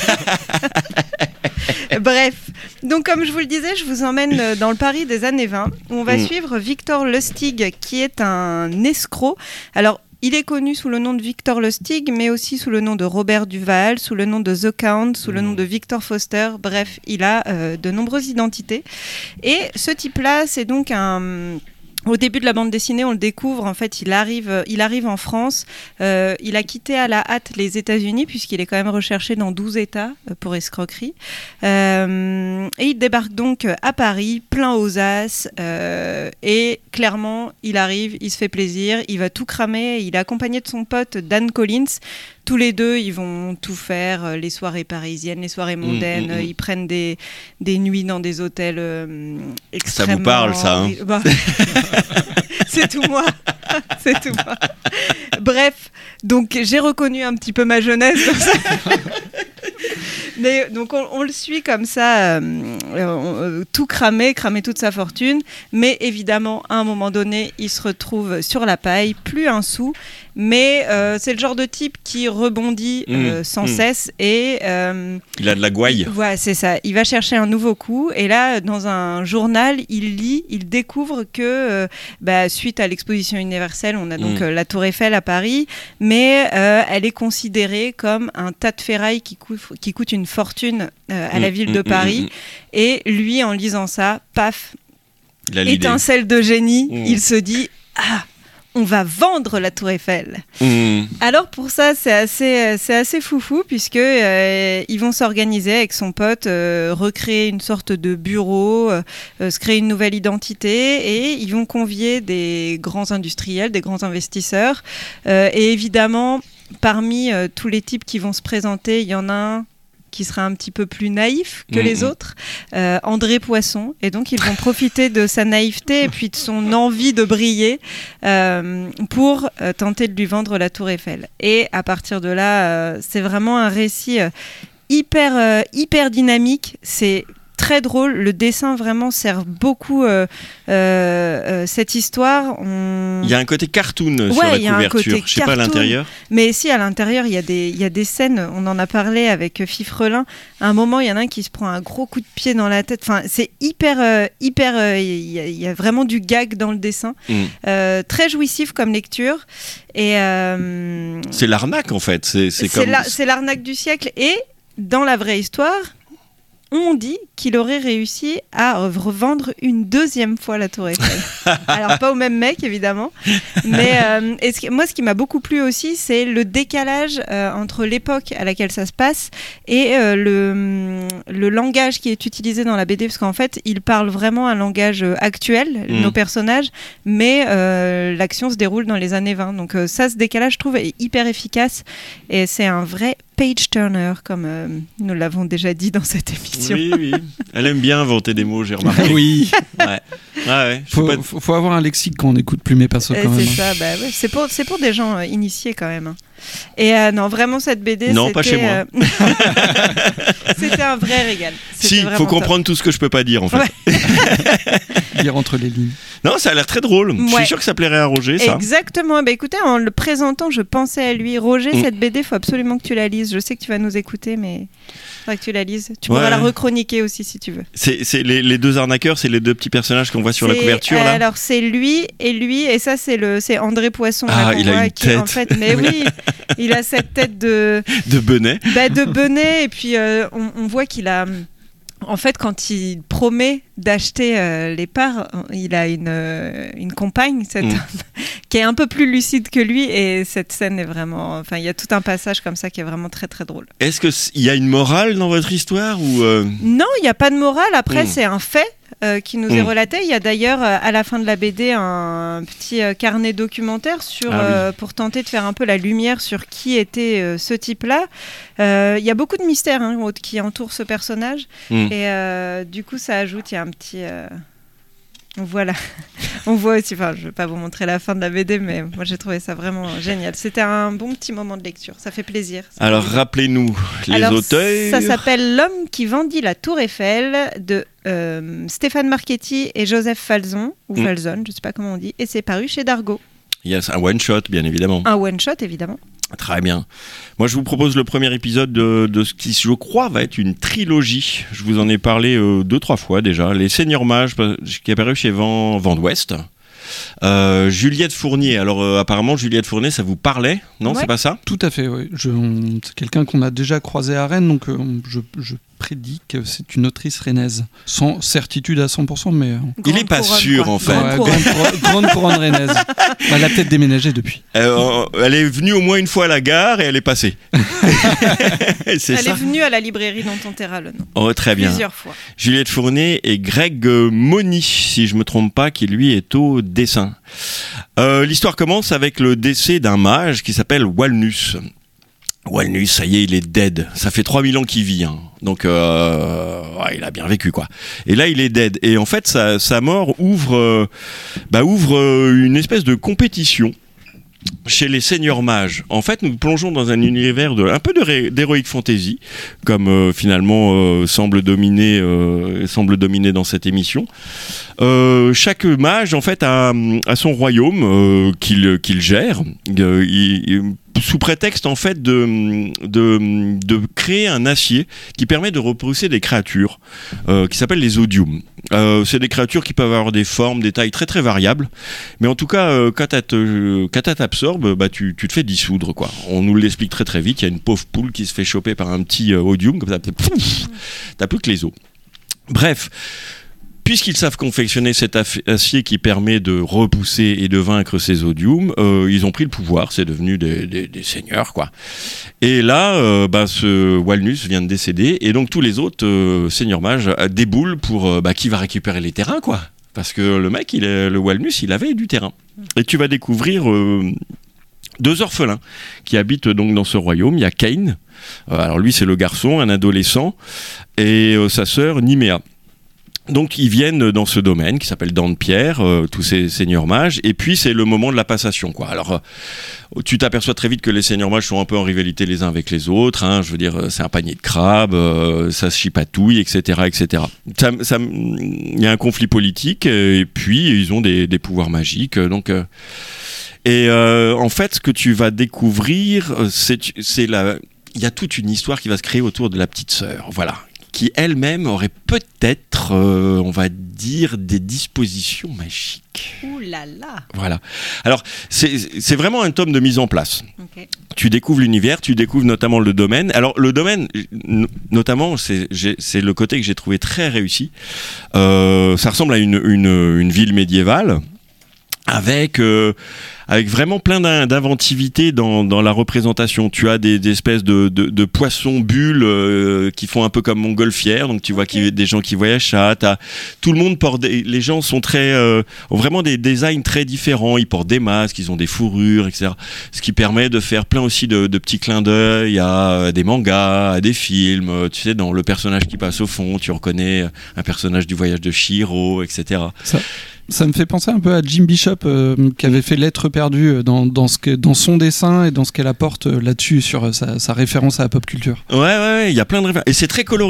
S3: Bref, donc comme je vous le disais, je vous emmène dans le Paris des années 20, où on va suivre Victor Lustig, qui est un escroc. Alors, il est connu sous le nom de Victor Lustig, mais aussi sous le nom de Robert Duval, sous le nom de The Count, sous le nom de Victor Foster. Bref, il a de nombreuses identités. Et ce type-là, c'est donc un... Au début de la bande dessinée, on le découvre. En fait, il arrive en France. Il a quitté à la hâte les États-Unis puisqu'il est quand même recherché dans 12 États pour escroquerie. Et il débarque donc à Paris, plein aux as. Et clairement, il arrive, il se fait plaisir, il va tout cramer. Il est accompagné de son pote Dan Collins. Tous les deux, ils vont tout faire, les soirées parisiennes, les soirées mondaines, ils prennent des nuits dans des hôtels extrêmement...
S1: Ça vous parle, ça, hein?
S3: Bah, c'est tout moi. C'est tout moi. Bref, donc j'ai reconnu un petit peu ma jeunesse dans ça. Mais, donc on le suit comme ça, tout cramer toute sa fortune. Mais évidemment, à un moment donné, il se retrouve sur la paille, plus un sou. Mais c'est le genre de type qui rebondit sans cesse. Et,
S1: il a de la gouaille.
S3: voilà, c'est ça. Il va chercher un nouveau coup. Et là, dans un journal, il découvre que suite à l'exposition universelle, on a donc la Tour Eiffel à Paris, mais elle est considérée comme un tas de ferraille qui coûte une fortune à la ville de Paris. Et lui, en lisant ça, paf,
S1: Il a l'idée.
S3: étincelle de génie, il se dit « Ah, on va vendre la Tour Eiffel !» Alors pour ça, c'est assez foufou puisque ils vont s'organiser avec son pote, recréer une sorte de bureau, se créer une nouvelle identité et ils vont convier des grands industriels, des grands investisseurs. Et évidemment, parmi tous les types qui vont se présenter, il y en a un qui sera un petit peu plus naïf que les autres, André Poisson. Et donc, ils vont profiter de sa naïveté et puis de son envie de briller pour tenter de lui vendre la Tour Eiffel. Et à partir de là, c'est vraiment un récit hyper dynamique. C'est très drôle, le dessin vraiment sert beaucoup cette histoire.
S1: Il y a un côté cartoon sur la
S3: il y a un
S1: couverture,
S3: côté
S1: je sais pas à
S3: cartoon.
S1: l'intérieur.
S3: Mais si, à l'intérieur, il y a des scènes, on en a parlé avec Fifrelin, à un moment, il y en a un qui se prend un gros coup de pied dans la tête, enfin, c'est hyper, il y a vraiment du gag dans le dessin, très jouissif comme lecture, et...
S1: c'est l'arnaque en fait,
S3: c'est l'arnaque du siècle, et dans la vraie histoire... On dit qu'il aurait réussi à revendre une deuxième fois la Tour Eiffel. Alors, pas au même mec, évidemment. Mais moi, ce qui m'a beaucoup plu aussi, c'est le décalage entre l'époque à laquelle ça se passe et le langage qui est utilisé dans la BD. Parce qu'en fait, il parle vraiment un langage actuel, nos personnages, mais l'action se déroule dans les années 20. Donc ça, ce décalage, je trouve, est hyper efficace. Et c'est un vrai page-turner, comme nous l'avons déjà dit dans cette émission.
S1: Oui. Elle aime bien inventer des mots, j'ai remarqué.
S2: Oui.
S1: Ouais.
S2: Faut avoir un lexique quand on écoute Plume et Pinceau quand même.
S3: C'est ça, ouais. C'est pour des gens initiés quand même. Et non, vraiment cette BD,
S1: non, pas chez moi.
S3: c'était un vrai régal. C'était
S1: Si,
S3: vraiment
S1: faut
S3: top.
S1: comprendre tout ce que je peux pas dire en fait.
S3: Ouais.
S2: Lire entre les lignes.
S1: Non, ça a l'air très drôle. Je
S3: Ouais.
S1: suis sûr que ça plairait à Roger, ça.
S3: Exactement. Bah écoutez, en le présentant, je pensais à lui. Roger,
S1: Mm.
S3: cette BD, faut absolument que tu la lises. Je sais que tu vas nous écouter, mais faudra que tu la lises. Tu
S1: Ouais.
S3: pourras la rechroniquer aussi si tu veux.
S1: C'est les deux arnaqueurs, c'est les deux petits personnages qu'on voit sur la
S3: C'est-
S1: couverture là.
S3: Alors c'est lui, et ça c'est André Poisson.
S1: Ah,
S3: là, qu'on
S1: il a
S3: voit,
S1: une
S3: qui, en
S1: tête.
S3: fait, mais oui, il a cette tête de
S1: De Benet.
S3: de Benet, et puis on voit qu'il a. En fait, quand il promet d'acheter les parts, il a une compagne qui est un peu plus lucide que lui, et cette scène est vraiment... Enfin, il y a tout un passage comme ça qui est vraiment très très drôle.
S1: Est-ce qu'il y a une morale dans votre histoire ou
S3: Non, il n'y a pas de morale. Après,
S1: Mm.
S3: c'est un fait qui nous est relaté. Il y a d'ailleurs à la fin de la BD un petit carnet documentaire sur,
S1: Ah
S3: pour tenter de faire un peu la lumière sur qui était ce type-là. Il y a beaucoup de mystères qui entourent ce personnage.
S1: Mm.
S3: Et du coup, ça ajoute, il y a un petit... Voilà. On voit aussi, enfin, je ne vais pas vous montrer la fin de la BD, mais moi j'ai trouvé ça vraiment génial. C'était un bon petit moment de lecture, ça fait plaisir.
S1: Alors rappelez-nous les
S3: Alors,
S1: auteurs.
S3: ça s'appelle L'homme qui vendit la Tour Eiffel de Stéphane Marchetti et Joseph Falzon, ou Falzon, je ne sais pas comment on dit, et c'est paru chez Dargaud.
S1: Yes, un one shot bien évidemment.
S3: Un one-shot évidemment.
S1: Très bien. Moi, je vous propose le premier épisode de ce qui, je crois, va être une trilogie. Je vous en ai parlé 2-3 fois déjà. Les Seigneurs Mages, qui est apparu chez Vent d'Ouest. Juliette Fournier. Alors, apparemment, Juliette Fournier, ça vous parlait? Non,
S3: Ouais.
S1: c'est pas ça?
S2: Tout à fait, oui. C'est quelqu'un qu'on a déjà croisé à Rennes, donc je prédis que c'est une autrice rennaise. Sans certitude à 100%, mais...
S1: Il est
S3: Grande
S1: pas
S3: couronne,
S1: sûr,
S3: quoi.
S1: en fait.
S3: Grande couronne.
S2: grande couronne rennaise. Elle a peut-être déménagé depuis.
S1: Elle est venue au moins une fois à la gare et elle est passée. C'est
S3: Elle
S1: ça?
S3: est venue à la librairie dont on taira le nom.
S1: Oh, très bien.
S3: Plusieurs fois.
S1: Juliette Fournier et Greg Moni, si je me trompe pas, qui lui est au dessin. L'histoire commence avec le décès d'un mage qui s'appelle Walnus. Walnus, ça y est, il est dead. Ça fait 3000 ans qu'il vit. Donc, ouais, il a bien vécu, quoi. Et là, il est dead. Et en fait, sa mort ouvre une espèce de compétition chez les seigneurs mages. En fait, nous plongeons dans un univers un peu d'heroic fantasy, comme finalement semble dominer dans cette émission. Chaque mage, en fait, a son royaume qu'il gère. Sous prétexte en fait de créer un acier qui permet de repousser des créatures qui s'appellent les odium. C'est des créatures qui peuvent avoir des formes, des tailles très très variables, mais en tout cas quand elle t'absorbe, bah, tu te fais dissoudre, quoi. On nous l'explique très très vite. Il y a une pauvre poule qui se fait choper par un petit odium comme ça, t'as plus que les os. Bref. Puisqu'ils savent confectionner cet acier qui permet de repousser et de vaincre ces odium, ils ont pris le pouvoir, c'est devenu des seigneurs, quoi. Et là, ce Walnus vient de décéder, et donc tous les autres seigneurs mages déboulent pour qui va récupérer les terrains, quoi. Parce que le mec, le Walnus, il avait du terrain. Et tu vas découvrir 2 orphelins qui habitent donc dans ce royaume. Il y a Cain, alors lui c'est le garçon, un adolescent, et sa sœur Niméa. Donc ils viennent dans ce domaine qui s'appelle Dent de Pierre, tous ces seigneurs mages, et puis c'est le moment de la passation, quoi. Alors tu t'aperçois très vite que les seigneurs mages sont un peu en rivalité les uns avec les autres, hein. Je veux dire, c'est un panier de crabes, ça se chipatouille, etc., etc. Il y a un conflit politique, et puis ils ont des pouvoirs magiques, donc. En fait, ce que tu vas découvrir, il y a toute une histoire qui va se créer autour de la petite sœur, voilà, qui elle-même aurait peut-être, on va dire, des dispositions magiques.
S3: Ouh là là.
S1: Voilà. Alors, c'est vraiment un tome de mise en place.
S3: Okay.
S1: Tu découvres l'univers, tu découvres notamment le domaine. Alors, le domaine, notamment, c'est le côté que j'ai trouvé très réussi. Ça ressemble à une ville médiévale, avec vraiment plein d'inventivité dans la représentation. Tu as des espèces de poissons bulles qui font un peu comme montgolfière, donc tu vois des gens qui voyagent ça. Tout le monde porte les gens sont ont vraiment des designs très différents. Ils portent des masques, ils ont des fourrures, etc. Ce qui permet de faire plein aussi de petits clins d'œil à des mangas, à des films. Tu sais, dans le personnage qui passe au fond, tu reconnais un personnage du voyage de Chihiro, etc.
S2: Ça me fait penser un peu à Jim Bishop qui avait fait Lettres perdues dans son dessin et dans ce qu'elle apporte là-dessus sur sa référence à la pop culture.
S1: Ouais, il y a plein de références. Et c'est très coloré.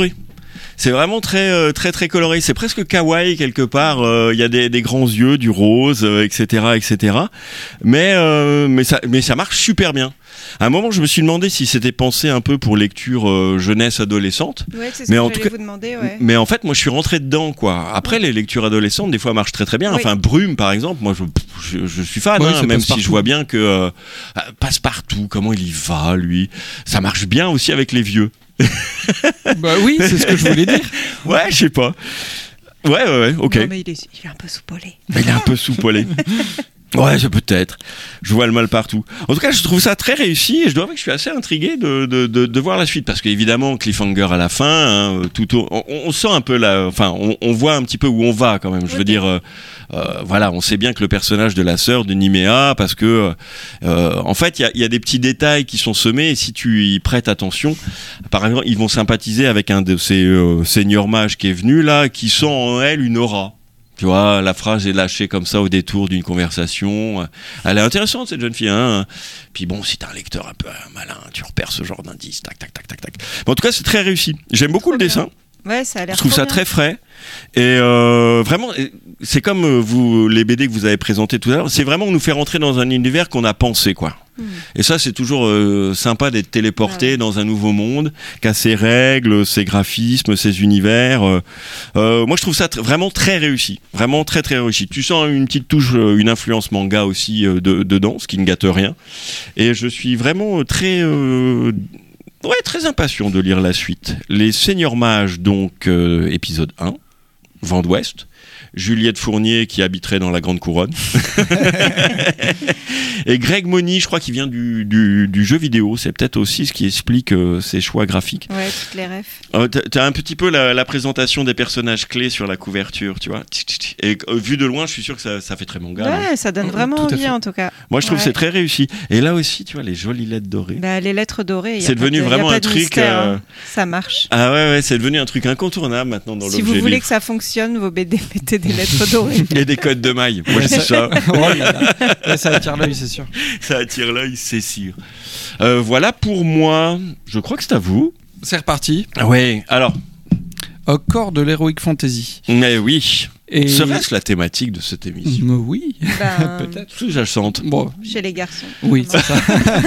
S1: C'est vraiment très très très coloré. C'est presque kawaii quelque part. Il y a des grands yeux, du rose, etc., etc. Mais ça marche super bien. À un moment, je me suis demandé si c'était pensé un peu pour lecture jeunesse adolescente.
S3: Ouais, c'est ce
S1: Mais
S3: que
S1: en
S3: j'allais
S1: tout cas-
S3: vous demander, ouais.
S1: Mais en fait, moi, je suis rentré dedans, quoi. Après, les lectures adolescentes, des fois, marchent très très bien.
S3: Oui.
S1: Enfin, Brume, par exemple, moi, je suis fan,
S2: Oui,
S1: hein,
S2: c'est
S1: même si
S2: Passepartout.
S1: je vois bien que Passepartout, comment il y va, lui. Ça marche bien aussi avec les vieux.
S2: Bah oui, c'est ce que je voulais dire.
S1: Ouais, je sais pas. Ouais, ok.
S3: Non, mais il est un peu soupolé.
S1: Il est un peu soupolé. Ouais, peut-être. Je vois le mal partout. En tout cas, je trouve ça très réussi et je dois avouer que je suis assez intrigué de voir la suite parce qu'évidemment, cliffhanger à la fin, on sent un peu on voit un petit peu où on va quand même. Je veux dire, voilà, on sait bien que le personnage de la sœur de Nimea, parce que en fait, il y a des petits détails qui sont semés et si tu y prêtes attention, par exemple, ils vont sympathiser avec un de ces seigneurs mages qui est venu là, qui sent en elle une aura. Tu vois, la phrase est lâchée comme ça au détour d'une conversation. Elle est intéressante, cette jeune fille. Hein. Puis bon, si t'es un lecteur un peu malin, tu repères ce genre d'indices. Tac, tac, tac, tac, tac. Mais en tout cas, c'est très réussi. J'aime beaucoup le
S3: bien.
S1: dessin.
S3: Ouais, ça a l'air
S1: Je trouve
S3: trop
S1: ça
S3: bien.
S1: très frais. Et vraiment, c'est comme les BD que vous avez présentés tout à l'heure. C'est vraiment nous faire entrer dans un univers qu'on a pensé, quoi. Et ça, c'est toujours sympa d'être téléporté dans un nouveau monde, qu'à ses règles, ses graphismes, ses univers. Moi, je trouve ça vraiment très réussi. Vraiment très, très réussi. Tu sens une petite touche, une influence manga aussi dedans, ce qui ne gâte rien. Et je suis vraiment très impatient de lire la suite. Les Seigneurs Mages, donc, épisode 1, Vent d'Ouest. Juliette Fournier qui habiterait dans la Grande Couronne. Et Greg Moni, je crois qu'il vient du jeu vidéo. C'est peut-être aussi ce qui explique ses choix graphiques.
S3: Ouais, toutes les refs.
S1: T'as un petit peu la présentation des personnages clés sur la couverture, tu vois. Et vu de loin, je suis sûr que ça fait très manga. hein.
S3: Ouais, ça donne vraiment
S2: tout à
S3: envie
S2: fait.
S3: en tout cas.
S1: Moi, je trouve que
S3: Ouais.
S1: c'est très réussi. Et là aussi, tu vois, les jolies lettres dorées.
S3: Bah, les lettres dorées. y a
S1: C'est
S3: pas
S1: devenu
S3: de- y a
S1: vraiment
S3: pas
S1: un
S3: de
S1: truc,
S3: mystère, hein. Ça marche.
S1: Ah ouais, c'est devenu un truc incontournable maintenant dans
S3: Si
S1: l'objet
S3: vous voulez
S1: livre.
S3: que ça fonctionne, vos BD, mettez des lettres dorées.
S1: Et des codes de maille. Moi, je dis ça.
S2: Oh là là. Là, ça attire l'œil, c'est sûr.
S1: Ça attire l'œil, c'est sûr. Voilà pour moi. Je crois que c'est à vous.
S2: C'est reparti.
S1: Ouais, alors.
S2: Encore de l'heroic fantasy.
S1: Mais oui.
S2: Et...
S1: Serait-ce la thématique de cette émission
S2: Oui,
S3: Ben,
S2: peut-être.
S1: Sous-jacente.
S2: Bon,
S3: Chez les garçons.
S2: oui, c'est ça.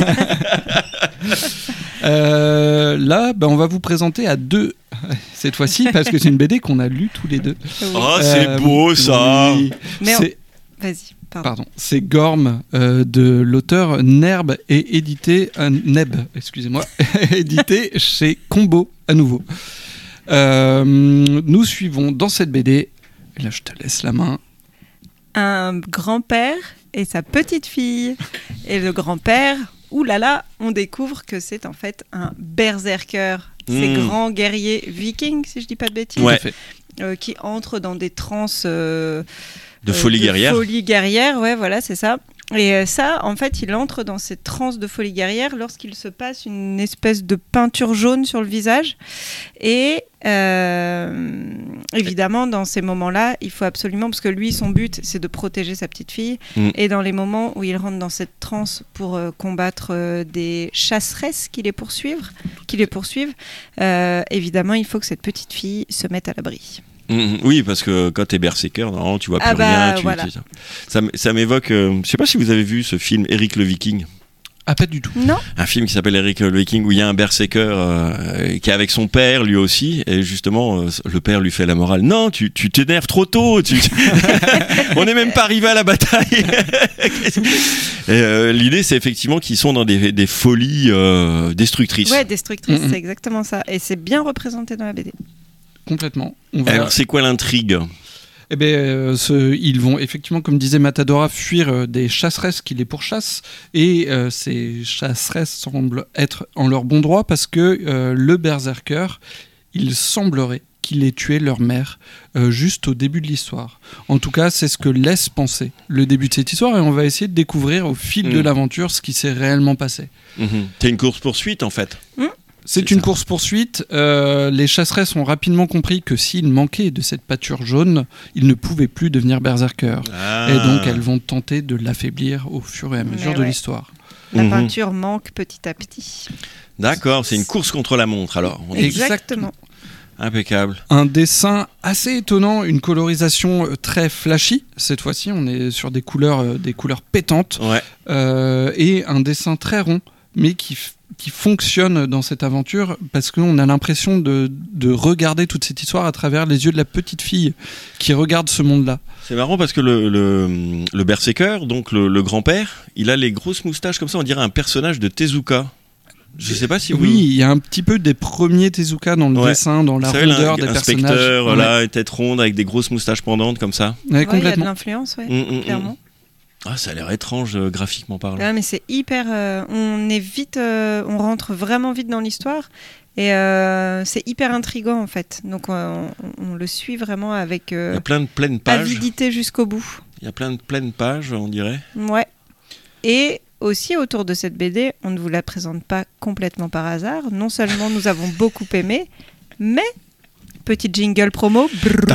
S2: Là, on va vous présenter à deux, cette fois-ci, parce que c'est une BD qu'on a lue tous les deux.
S1: Oh, c'est beau ça.
S2: oui.
S3: Mais
S2: C'est-
S3: Vas-y, pardon.
S2: Pardon, c'est Gorm de l'auteur Nerb et édité Neb, excusez-moi, édité chez Combo à nouveau. Nous suivons dans cette BD, et là je te laisse la main.
S3: Un grand-père et sa petite fille. Et le grand-père, oulala, on découvre que c'est en fait un berserker. Ces grands guerriers vikings, si je dis pas de bêtises,
S1: Ouais.
S2: Tout à fait.
S3: qui entrent dans des transes
S1: De folie guerrière.
S3: Folie guerrière, ouais, voilà, c'est ça. Et ça, en fait, il entre dans cette transe de folie guerrière lorsqu'il se passe une espèce de peinture jaune sur le visage. Et évidemment, dans ces moments-là, il faut absolument, parce que lui, son but, c'est de protéger sa petite fille. Et dans les moments où il rentre dans cette transe pour combattre des chasseresses qui les poursuivent, évidemment, il faut que cette petite fille se mette à l'abri.
S1: Oui, parce que quand t'es berserker, normalement, tu vois plus
S3: Ah bah,
S1: rien.
S3: voilà.
S1: Ça m'évoque. Je sais pas si vous avez vu ce film Eric le Viking.
S2: Ah, pas du tout.
S3: Non,
S1: Un film qui s'appelle Eric le Viking où il y a un berserker qui est avec son père lui aussi et justement le père lui fait la morale. Non, tu t'énerves trop tôt. On n'est même pas arrivé à la bataille. Et, l'idée c'est effectivement qu'ils sont dans des folies destructrices.
S3: ouais, destructrice,
S2: Mhm.
S3: c'est exactement ça. Et c'est bien représenté dans la BD.
S2: Complètement. On va...
S1: Alors c'est quoi l'intrigue?
S2: Eh ben, ils vont effectivement, comme disait Matadora, fuir des chasseresses qui les pourchassent. Et ces chasseresses semblent être en leur bon droit parce que le berserker, il semblerait qu'il ait tué leur mère juste au début de l'histoire. En tout cas, c'est ce que laisse penser le début de cette histoire. Et on va essayer de découvrir au fil de l'aventure ce qui s'est réellement passé.
S1: C'est une course-poursuite en fait.
S2: C'est
S1: C'est
S2: une
S1: ça.
S2: course-poursuite. Les chasseresses ont rapidement compris que s'ils manquaient de cette pâture jaune, ils ne pouvaient plus devenir berserkers.
S1: Ah.
S2: Et donc, elles vont tenter de l'affaiblir au fur et à mesure
S3: Mais
S2: de
S3: ouais.
S2: l'histoire.
S3: La
S1: Mhm.
S3: peinture manque petit à petit.
S1: D'accord, c'est une course contre la montre alors. On est-
S2: Exact.
S3: Exactement.
S1: Impeccable.
S2: Un dessin assez étonnant, une colorisation très flashy. Cette fois-ci, on est sur des couleurs pétantes.
S1: Ouais.
S2: Et un dessin très rond, mais qui fonctionne dans cette aventure parce qu'on a l'impression de regarder toute cette histoire à travers les yeux de la petite fille qui regarde ce monde-là.
S1: C'est marrant parce que le berserker, donc le grand-père, il a les grosses moustaches comme ça, on dirait un personnage de Tezuka. Je sais pas si vous...
S2: Oui, il y a un petit peu des premiers Tezuka dans le dessin, dans la
S1: Vous savez,
S2: rondeur des personnages.
S1: Inspecteur, là, tête ronde avec des grosses moustaches pendantes comme ça.
S2: Ouais,
S3: Ouais, il y a de
S2: complètement.
S3: l'influence, clairement.
S1: Ah, ça a l'air étrange graphiquement parlant.
S3: Ouais, mais c'est hyper. On rentre vraiment vite dans l'histoire et c'est hyper intriguant en fait. Donc on le suit vraiment avec
S1: Il y a plein de pleines pages.
S3: avidité jusqu'au bout.
S1: Il y a plein de pleines pages, on dirait.
S3: Ouais. Et aussi autour de cette BD, on ne vous la présente pas complètement par hasard. Non seulement nous avons beaucoup aimé, mais petit jingle promo.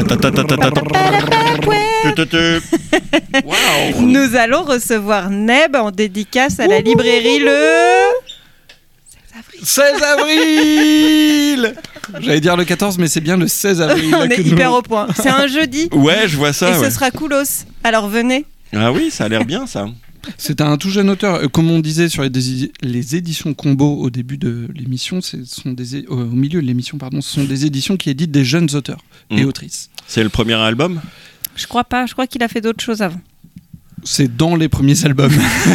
S1: Waouh.
S3: Nous allons recevoir Neb en dédicace à la librairie le
S2: 16 avril. J'allais dire le 14, mais c'est bien le 16 avril.
S3: On est hyper au point. C'est un jeudi.
S1: Ouais, je vois ça.
S3: Et
S1: ouais.
S3: ce sera coolos. Alors venez.
S1: Ah oui, ça a l'air bien ça.
S2: C'est un tout jeune auteur. Comme on disait sur les éditions Combo au début de l'émission, au milieu de l'émission, pardon, ce sont des éditions qui éditent des jeunes auteurs et autrices.
S1: C'est le premier album.
S3: Je crois pas. Je crois qu'il a fait d'autres choses avant.
S2: C'est dans les premiers albums.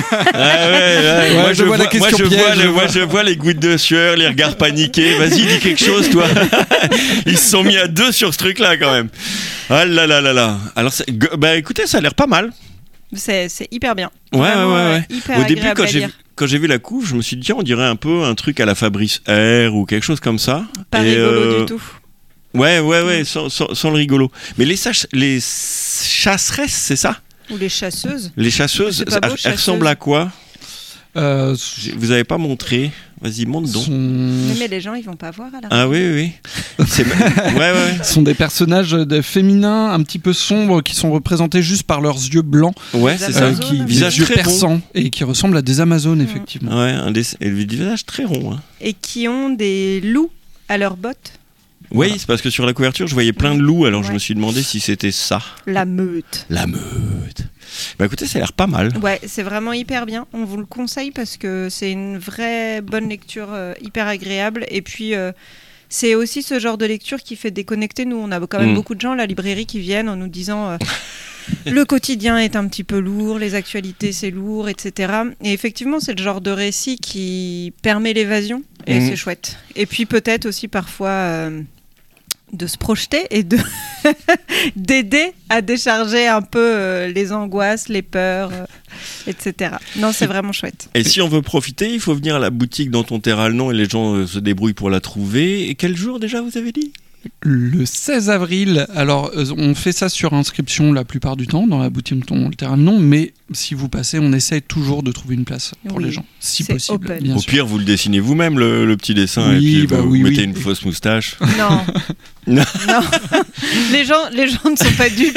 S1: Ouais, moi,
S2: je vois la question piège,
S1: moi, je vois les gouttes de sueur, les regards paniqués. Vas-y, dis quelque chose, toi. Ils se sont mis à deux sur ce truc-là, quand même. Ah là là là là. Alors, bah écoutez, ça a l'air pas mal.
S3: C'est hyper bien.
S1: Ouais,
S3: Vraiment,
S1: ouais, ouais.
S3: Hyper
S1: Au début,
S3: agréable à lire.
S1: quand j'ai vu la couve, je me suis dit, tiens, on dirait un peu un truc à la Fabrice R ou quelque chose comme ça.
S3: Pas rigolo du tout.
S1: Ouais, sans le rigolo. Mais les chasseresses, c'est ça?
S3: Ou les chasseuses.
S1: Les chasseuses,
S3: C'est pas beau,
S1: elles
S3: chasseuse.
S1: ressemblent à quoi?
S2: Euh,
S1: Vous avez pas montré? Vas-y, montre donc.
S3: Mais les gens, ils vont pas voir à la
S1: Ah oui. Ouais.
S2: sont des personnages féminins un petit peu sombres qui sont représentés juste par leurs yeux blancs,
S1: Ouais,
S3: Les
S1: c'est ça.
S3: Amazones.
S2: qui
S1: Visage
S2: des yeux
S1: très rond.
S2: perçants et qui ressemblent à des Amazones effectivement.
S1: Ouais, et le visage très rond. Hein.
S3: Et qui ont des loups à leurs bottes.
S1: Oui, c'est parce que sur la couverture, je voyais plein de loups, alors je
S3: Ouais.
S1: me suis demandé si c'était ça.
S3: La meute.
S1: La meute. Bah écoutez, ça a l'air pas mal.
S3: Ouais, c'est vraiment hyper bien. On vous le conseille parce que c'est une vraie bonne lecture hyper agréable. Et puis, c'est aussi ce genre de lecture qui fait déconnecter. Nous, on a quand même beaucoup de gens à la librairie qui viennent en nous disant le quotidien est un petit peu lourd, les actualités c'est lourd, etc. Et effectivement, c'est le genre de récit qui permet l'évasion et c'est chouette. Et puis peut-être aussi parfois de se projeter et de d'aider à décharger un peu les angoisses, les peurs, etc. Non, c'est vraiment chouette.
S1: Et si on veut profiter, il faut venir à la boutique dans ton terrain le nom et les gens se débrouillent pour la trouver. Et quel jour déjà vous avez dit?
S2: Le 16 avril, alors on fait ça sur inscription la plupart du temps dans la boutique Ton Terrain Non, mais si vous passez, on essaye toujours de trouver une place pour
S3: Oui,
S1: Ah,
S2: les gens, si
S3: c'est
S2: possible.
S3: open.
S2: Bien
S1: Au
S2: sûr.
S1: pire, vous le dessinez vous-même, le petit dessin,
S2: Oui,
S1: et puis
S2: bah
S1: vous
S2: oui,
S1: mettez
S2: oui.
S1: une fausse moustache.
S3: Non.
S1: Non.
S3: Non. les gens ne sont pas dupes.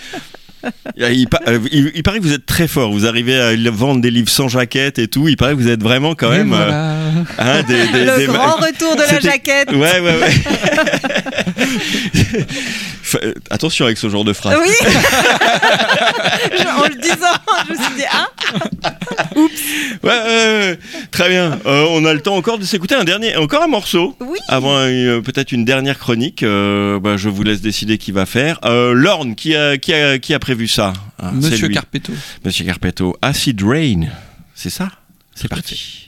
S1: Il paraît que vous êtes très fort. Vous arrivez à vendre des livres sans jaquette et tout. Il paraît que vous êtes vraiment quand
S2: Et
S1: même
S2: voilà.
S3: Le grand retour de la
S1: C'était-
S3: jaquette.
S1: Ouais. Attention avec ce genre de phrase.
S3: Oui. En le disant, je me suis dit
S1: Ouais. Très bien. On a le temps encore de s'écouter encore un morceau.
S3: oui.
S1: Avant peut-être une dernière chronique. Je vous laisse décider qui va faire. Lorne, qui a prévu ça? Ah, c'est
S2: Monsieur
S1: lui.
S2: Carpetto.
S1: Monsieur Carpetto. Acid Rain. C'est ça? C'est parti.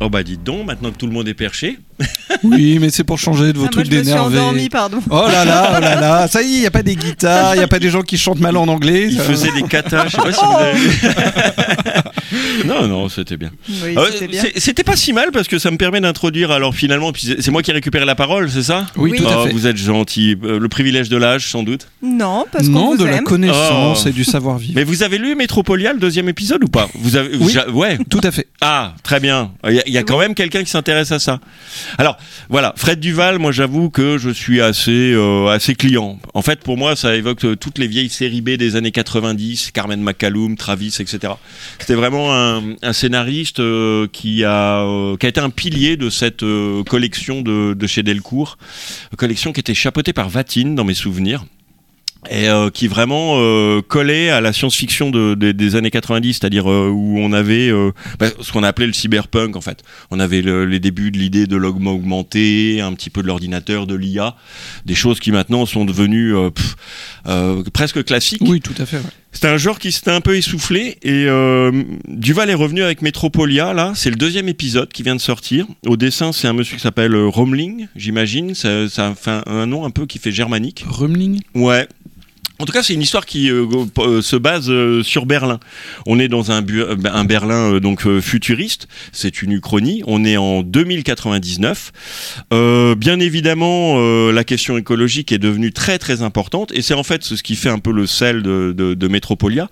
S1: Oh bah dites donc, maintenant que tout le monde est perché.
S2: Oui, mais c'est pour changer de vos
S3: Moi,
S2: trucs
S3: je me suis endormie,
S2: d'énerver.
S3: pardon.
S2: Oh là là, ça y est, il n'y a pas des guitares, il n'y a pas des gens qui chantent mal en anglais.
S1: Il faisait des katas, je sais pas si vous avez... Non, c'était bien.
S3: Oui, c'était bien.
S1: C'était pas si mal parce que ça me permet d'introduire, alors finalement, puis c'est moi qui ai récupéré la parole, c'est ça?
S2: Oui,
S3: Oui.
S2: tout à fait.
S1: Vous êtes gentil. Le privilège de l'âge, sans doute.
S3: Non, parce qu'on
S2: Non,
S3: vous
S2: de la
S3: aime.
S2: connaissance
S1: Oh.
S2: et du savoir-vivre.
S1: Mais vous avez lu Métropolia, le 2e épisode ou pas? Vous avez...
S2: Oui.
S1: Ouais.
S2: Tout à fait.
S1: Ah, très bien. Il y a quand même quelqu'un qui s'intéresse à ça. Alors, voilà, Fred Duval, moi j'avoue que je suis assez client. En fait, pour moi, ça évoque toutes les vieilles séries B des années 90, Carmen McCallum, Travis, etc. C'était vraiment un scénariste qui a été un pilier de cette collection de chez Delcourt, collection qui était chapeautée par Vatine dans mes souvenirs. Et qui vraiment collait à la science-fiction des années 90, c'est-à-dire où on avait ce qu'on appelait le cyberpunk en fait. On avait les débuts de l'idée de l'augment augmenté, un petit peu de l'ordinateur, de l'IA, des choses qui maintenant sont devenues presque classiques.
S2: Oui, tout à fait. Ouais.
S1: C'était un genre qui s'était un peu essoufflé et Duval est revenu avec Metropolia, là, c'est le 2e épisode qui vient de sortir. Au dessin, c'est un monsieur qui s'appelle Romling, j'imagine, ça fait un nom un peu qui fait germanique.
S2: Rumling.
S1: Ouais. En tout cas, c'est une histoire qui se base sur Berlin. On est dans un Berlin futuriste. C'est une uchronie. On est en 2099. Bien évidemment, la question écologique est devenue très très importante, et c'est en fait ce qui fait un peu le sel de Metropolia.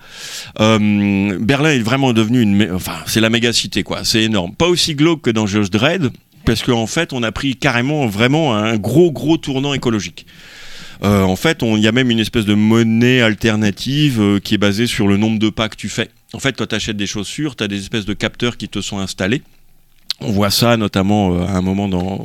S1: Berlin est vraiment devenu c'est la mégacité quoi. C'est énorme. Pas aussi glauque que dans Judge Dredd, parce qu'en fait, on a pris carrément vraiment un gros tournant écologique. En fait, il y a même une espèce de monnaie alternative qui est basée sur le nombre de pas que tu fais. En fait, quand tu achètes des chaussures, tu as des espèces de capteurs qui te sont installés. On voit ça notamment à un moment dans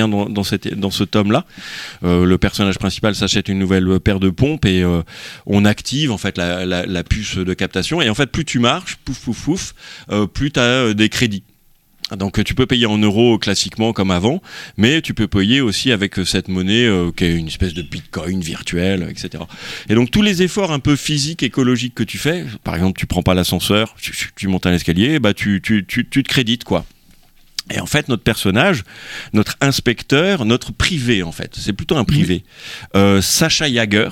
S1: ce tome-là. Le personnage principal s'achète une nouvelle paire de pompes et on active en fait la puce de captation. Et en fait, plus tu marches, plus tu as des crédits. Donc tu peux payer en euros classiquement comme avant, mais tu peux payer aussi avec cette monnaie qui est une espèce de bitcoin virtuel, etc. Et donc tous les efforts un peu physiques, écologiques que tu fais, par exemple tu prends pas l'ascenseur, tu montes un escalier, bah tu te crédites quoi. Et en fait, notre personnage, notre inspecteur, notre privé en fait, c'est plutôt un privé, Sacha Jaeger,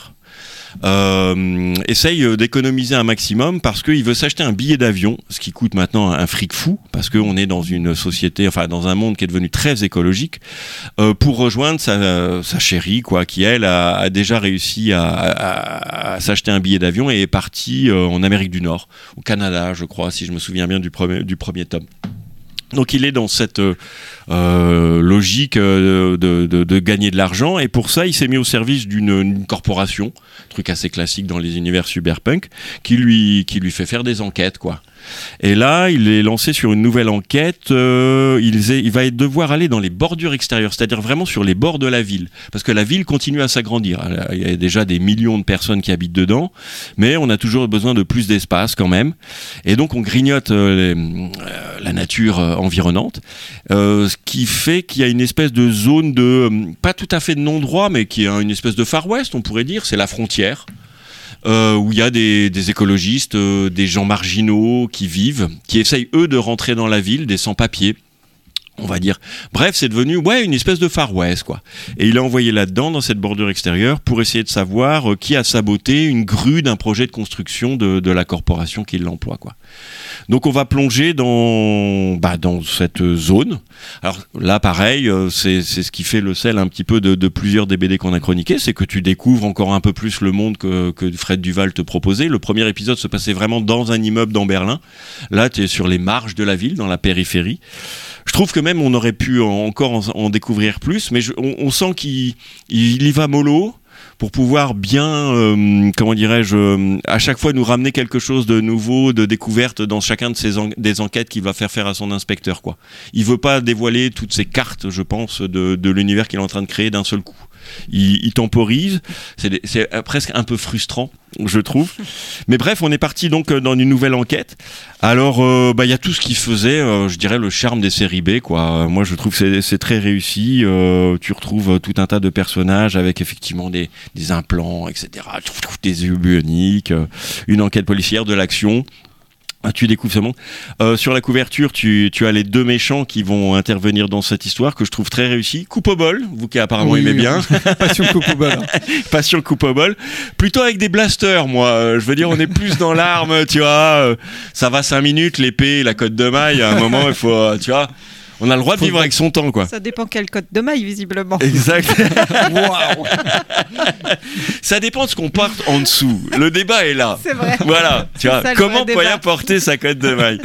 S1: essaye d'économiser un maximum parce qu'il veut s'acheter un billet d'avion, ce qui coûte maintenant un fric fou, parce qu'on est dans une société, enfin dans un monde qui est devenu très écologique, pour rejoindre sa chérie, quoi, qui elle a déjà réussi à s'acheter un billet d'avion et est partie en Amérique du Nord, au Canada, je crois, si je me souviens bien du premier tome. Donc il est dans cette logique de gagner de l'argent, et pour ça il s'est mis au service d'une corporation, truc assez classique dans les univers cyberpunk, qui lui fait faire des enquêtes quoi. Et là il est lancé sur une nouvelle enquête, il va devoir aller dans les bordures extérieures, c'est-à-dire vraiment sur les bords de la ville, parce que la ville continue à s'agrandir, il y a déjà des millions de personnes qui habitent dedans, mais on a toujours besoin de plus d'espace quand même, et donc on grignote la nature environnante, ce qui fait qu'il y a une espèce de zone pas tout à fait de non-droit, mais qui est une espèce de Far West, on pourrait dire, c'est la frontière, où il y a des écologistes, des gens marginaux qui vivent, qui essayent eux de rentrer dans la ville, des sans-papiers, on va dire. Bref, c'est devenu une espèce de Far West quoi. Et il est envoyé là-dedans, dans cette bordure extérieure, pour essayer de savoir qui a saboté une grue d'un projet de construction de la corporation qui l'emploie quoi. Donc on va plonger dans cette zone. Alors là pareil, c'est ce qui fait le sel un petit peu de plusieurs des BD qu'on a chroniqués, c'est que tu découvres encore un peu plus le monde que Fred Duval te proposait. Le premier épisode se passait vraiment dans un immeuble dans Berlin. Là tu es sur les marges de la ville, dans la périphérie. Je trouve que même on aurait pu encore en découvrir plus, mais on sent qu'il y va mollo pour pouvoir bien, à chaque fois nous ramener quelque chose de nouveau, de découverte dans chacun de des enquêtes qu'il va faire à son inspecteur quoi. Il veut pas dévoiler toutes ces cartes, je pense, de l'univers qu'il est en train de créer d'un seul coup. Il temporise, c'est presque un peu frustrant, je trouve. Mais bref, on est parti donc dans une nouvelle enquête. Alors, y a tout ce qui faisait, je dirais, le charme des séries B, quoi. Moi, je trouve que c'est très réussi. Tu retrouves tout un tas de personnages avec effectivement des implants, etc. Des yeux bioniques, une enquête policière, de l'action. Ah, tu découvres ce monde. Sur la couverture, tu as les deux méchants qui vont intervenir dans cette histoire que je trouve très réussie. Coupe au bol, vous qui apparemment aimez bien.
S2: Passion coupe au bol.
S1: Passion coupe au bol. Plutôt avec des blasters, moi. Je veux dire, on est plus dans l'arme, tu vois. Ça va 5 minutes, l'épée, la cotte de maille. À un moment, il faut, tu vois. On a le droit de vivre avec son temps, quoi.
S3: Ça dépend quelle cote de maille, visiblement.
S1: Exact. Waouh. Ça dépend de ce qu'on porte en dessous. Le débat est là.
S3: C'est vrai.
S1: Voilà. Tu vois,
S3: ça, le
S1: comment
S3: vrai
S1: Poya
S3: débat.
S1: porter sa cotte de maille.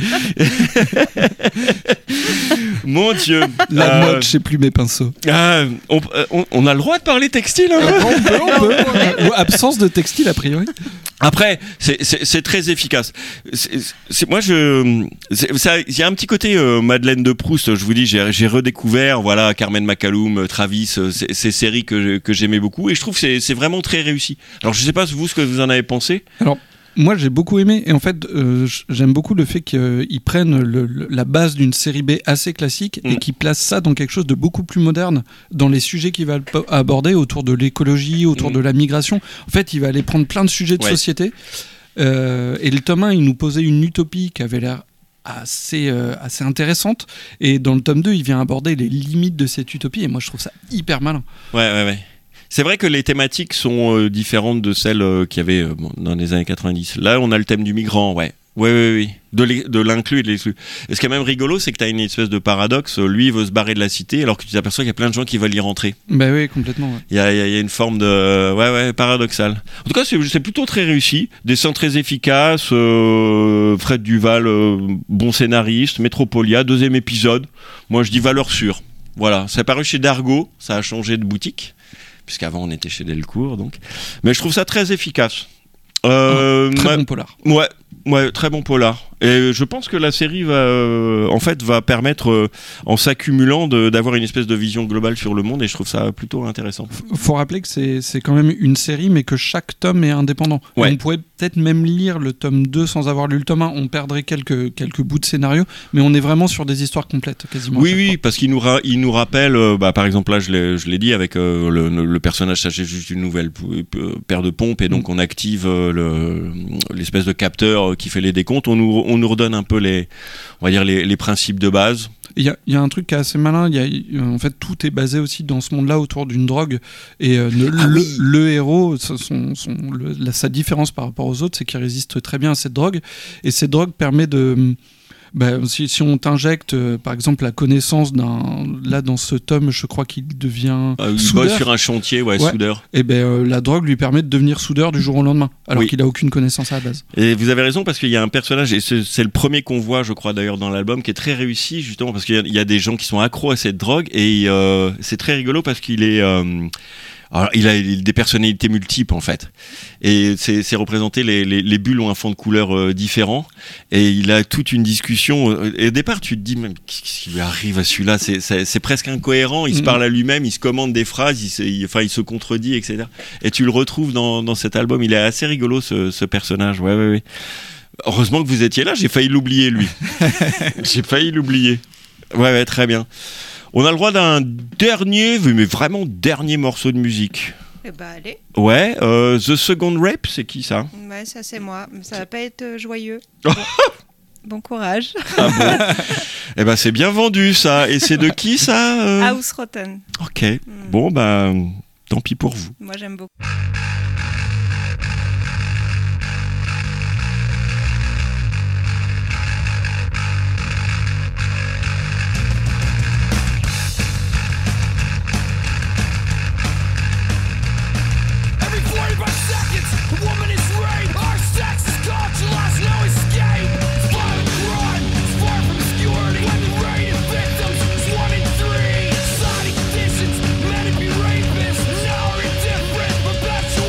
S1: Mon Dieu.
S2: La mode chez Plume et Pinceau.
S1: On a le droit de parler textile, hein.
S2: On peut. Ou absence de textile, a priori.
S1: Après, c'est très efficace. Moi, il y a un petit côté Madeleine de Proust. Je vous dis, j'ai redécouvert, voilà, Carmen McCallum, Travis, ces séries que j'aimais beaucoup, et je trouve que c'est vraiment très réussi. Alors, je sais pas vous ce que vous en avez pensé.
S2: Alors, moi, j'ai beaucoup aimé, et en fait, j'aime beaucoup le fait qu'ils prennent la base d'une série B assez classique et qu'ils placent ça dans quelque chose de beaucoup plus moderne, dans les sujets qu'il va aborder autour de l'écologie, autour de la migration. En fait, il va aller prendre plein de sujets de société. Et le tome 1, il nous posait une utopie qui avait l'air assez intéressante, et dans le tome 2 il vient aborder les limites de cette utopie, et moi je trouve ça hyper malin.
S1: Ouais. C'est vrai que les thématiques sont différentes de celles qu'il y avait dans les années 90. Là on a le thème du migrant, ouais. Oui. De l'inclus et de l'exclu. Et ce qui est même rigolo, c'est que tu as une espèce de paradoxe. Lui, il veut se barrer de la cité, alors que tu t'aperçois qu'il y a plein de gens qui veulent y rentrer.
S2: Bah oui, complètement. Ouais.
S1: Il y a une forme de... Ouais, paradoxal. En tout cas, c'est plutôt très réussi. Dessin très efficace. Fred Duval, bon scénariste. Métropolia, 2e épisode. Moi, je dis valeur sûre. Voilà. C'est apparu chez Dargo. Ça a changé de boutique. Puisqu'avant, on était chez Delcourt, donc. Mais je trouve ça très efficace.
S2: Très bon polar.
S1: Ouais, très bon polar. Et je pense que la série va permettre, en s'accumulant, d'avoir une espèce de vision globale sur le monde, et je trouve ça plutôt intéressant.
S2: Faut rappeler que c'est quand même une série, mais que chaque tome est indépendant.
S1: Ouais.
S2: On pourrait peut-être même lire le tome 2 sans avoir lu le tome 1. On perdrait quelques bouts de scénario, mais on est vraiment sur des histoires complètes, quasiment.
S1: Oui, parce qu'il nous rappelle, par exemple, là, je l'ai dit, avec le personnage s'achète juste une nouvelle paire de pompes, et donc on active l'espèce de capteur qui fait les décomptes. On nous redonne un peu les principes de base.
S2: Il y a un truc qui est assez malin. En fait, tout est basé aussi dans ce monde-là autour d'une drogue. Et le héros, sa différence par rapport aux autres, c'est qu'il résiste très bien à cette drogue. Et cette drogue permet de... si on t'injecte par exemple la connaissance là dans ce tome, je crois qu'il devient
S1: il bosse sur un chantier, soudeur.
S2: Et la drogue lui permet de devenir soudeur du jour au lendemain, alors qu'il a aucune connaissance à la base.
S1: Et vous avez raison, parce qu'il y a un personnage, et c'est le premier qu'on voit, je crois d'ailleurs dans l'album, qui est très réussi, justement parce qu'il y a des gens qui sont accros à cette drogue, et c'est très rigolo parce qu'il est alors, il a des personnalités multiples, en fait. Et c'est représenté, les bulles ont un fond de couleur différent. Et il a toute une discussion. Et au départ, tu te dis, même, qu'est-ce qui lui arrive à celui-là ? C'est presque incohérent. Il se parle à lui-même, il se commande des phrases, il se contredit, etc. Et tu le retrouves dans cet album. Il est assez rigolo, ce personnage. Ouais. Heureusement que vous étiez là, j'ai failli l'oublier, lui. J'ai failli l'oublier. Ouais, très bien. On a le droit d'un dernier, mais vraiment dernier morceau de musique.
S3: Eh ben, allez.
S1: Ouais, The Second Rape, c'est qui ça ?
S3: Ouais, ça c'est moi. Ça va pas être joyeux.
S1: Oh.
S3: Bon courage.
S1: Ah bon ? Eh ben c'est bien vendu ça. Et c'est de qui ça ?
S3: House Rotten.
S1: Ok. Bon tant pis pour vous.
S3: Moi j'aime beaucoup.
S7: Every 45 seconds, a woman is raped. Our sex is culture, lost no escape. It's violent crime, it's far from obscurity. When the rate of victims is 1 in 3. Society conditions, men to be rapists. Now we're indifferent, perpetual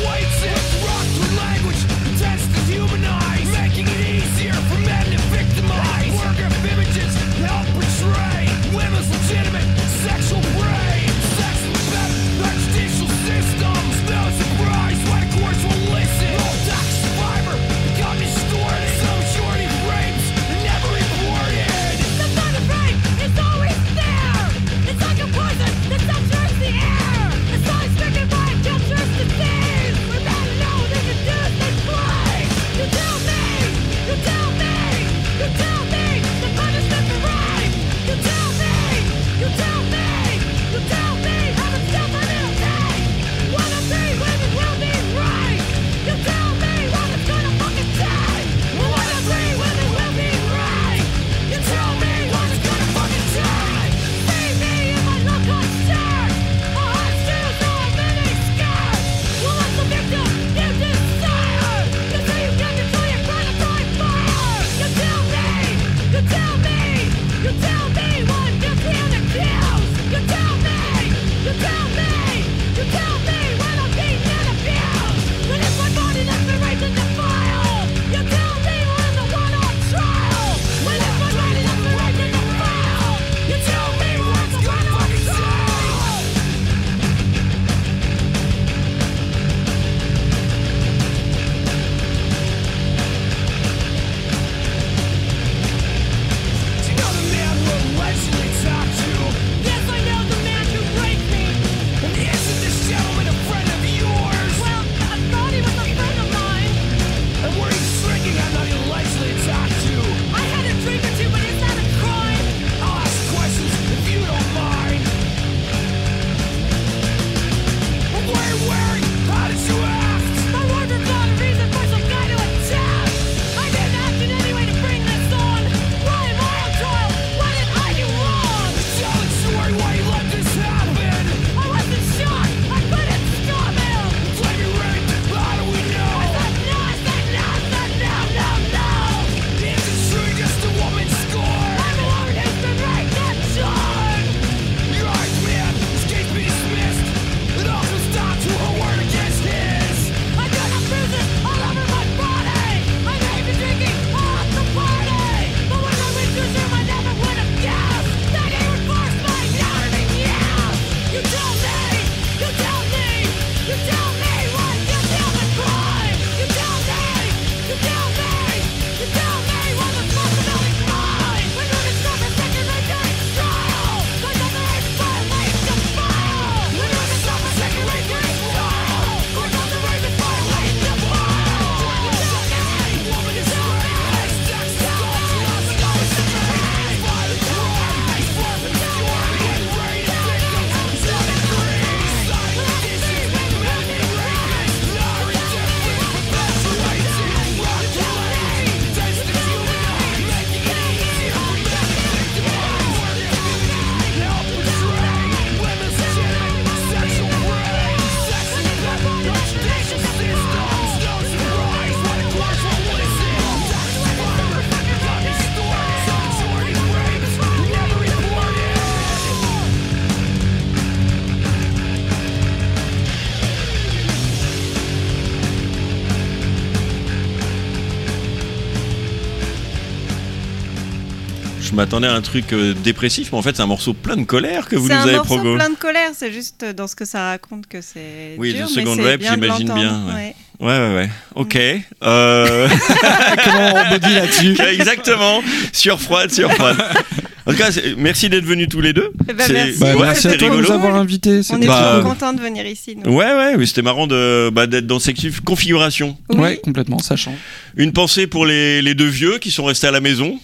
S1: m'attendais à un truc dépressif, mais en fait c'est un morceau plein de colère que vous
S3: C'est
S1: nous
S3: un
S1: avez
S3: morceau
S1: proposé.
S3: plein de colère, c'est juste dans ce que ça raconte que c'est
S1: Oui,
S3: dur,
S1: The
S3: mais
S1: Second
S3: c'est
S1: Rap,
S3: bien de
S1: j'imagine bien,
S3: l'entendre,
S1: ouais.
S3: ouais.
S1: Ouais. Ok.
S2: Comment on rebondit là-dessus?
S1: Exactement. Sur froide. En tout cas, merci d'être venus tous les deux.
S3: Eh ben, merci.
S2: Bah,
S1: ouais,
S2: merci
S1: c'était
S2: à toi de
S1: rigolo.
S2: nous avoir invités.
S3: On est
S1: Bah,
S3: toujours contents de venir ici. nous.
S1: Ouais, oui, c'était marrant d'être dans cette configuration.
S3: Oui.
S2: Ouais, complètement, ça change.
S1: Une pensée pour les deux vieux qui sont restés à la maison.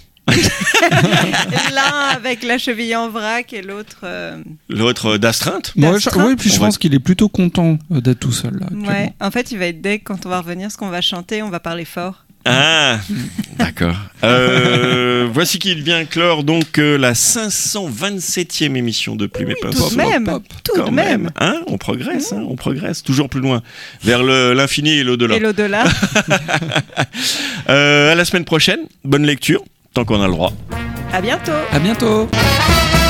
S3: L'un avec la cheville en vrac et l'autre.
S1: L'autre d'astreinte.
S2: Ouais,
S3: D'astreinte.
S2: oui, puis je
S1: On va-
S2: pense qu'il est plutôt content d'être tout seul là. actuellement.
S3: Ouais. En fait, il va être deg quand on va revenir, ce qu'on va chanter, on va parler fort.
S1: Ah, d'accord. Voici qui vient clore donc la 527e émission de Plume et
S3: Tout
S1: Pinceau.
S3: de même.
S2: hop.
S3: Tout
S1: Quand
S3: de même.
S1: Hein, on progresse, on progresse toujours plus loin vers l'infini et l'au-delà.
S3: Et l'au-delà.
S1: À la semaine prochaine, bonne lecture, tant qu'on a le droit.
S3: À bientôt.
S2: À bientôt.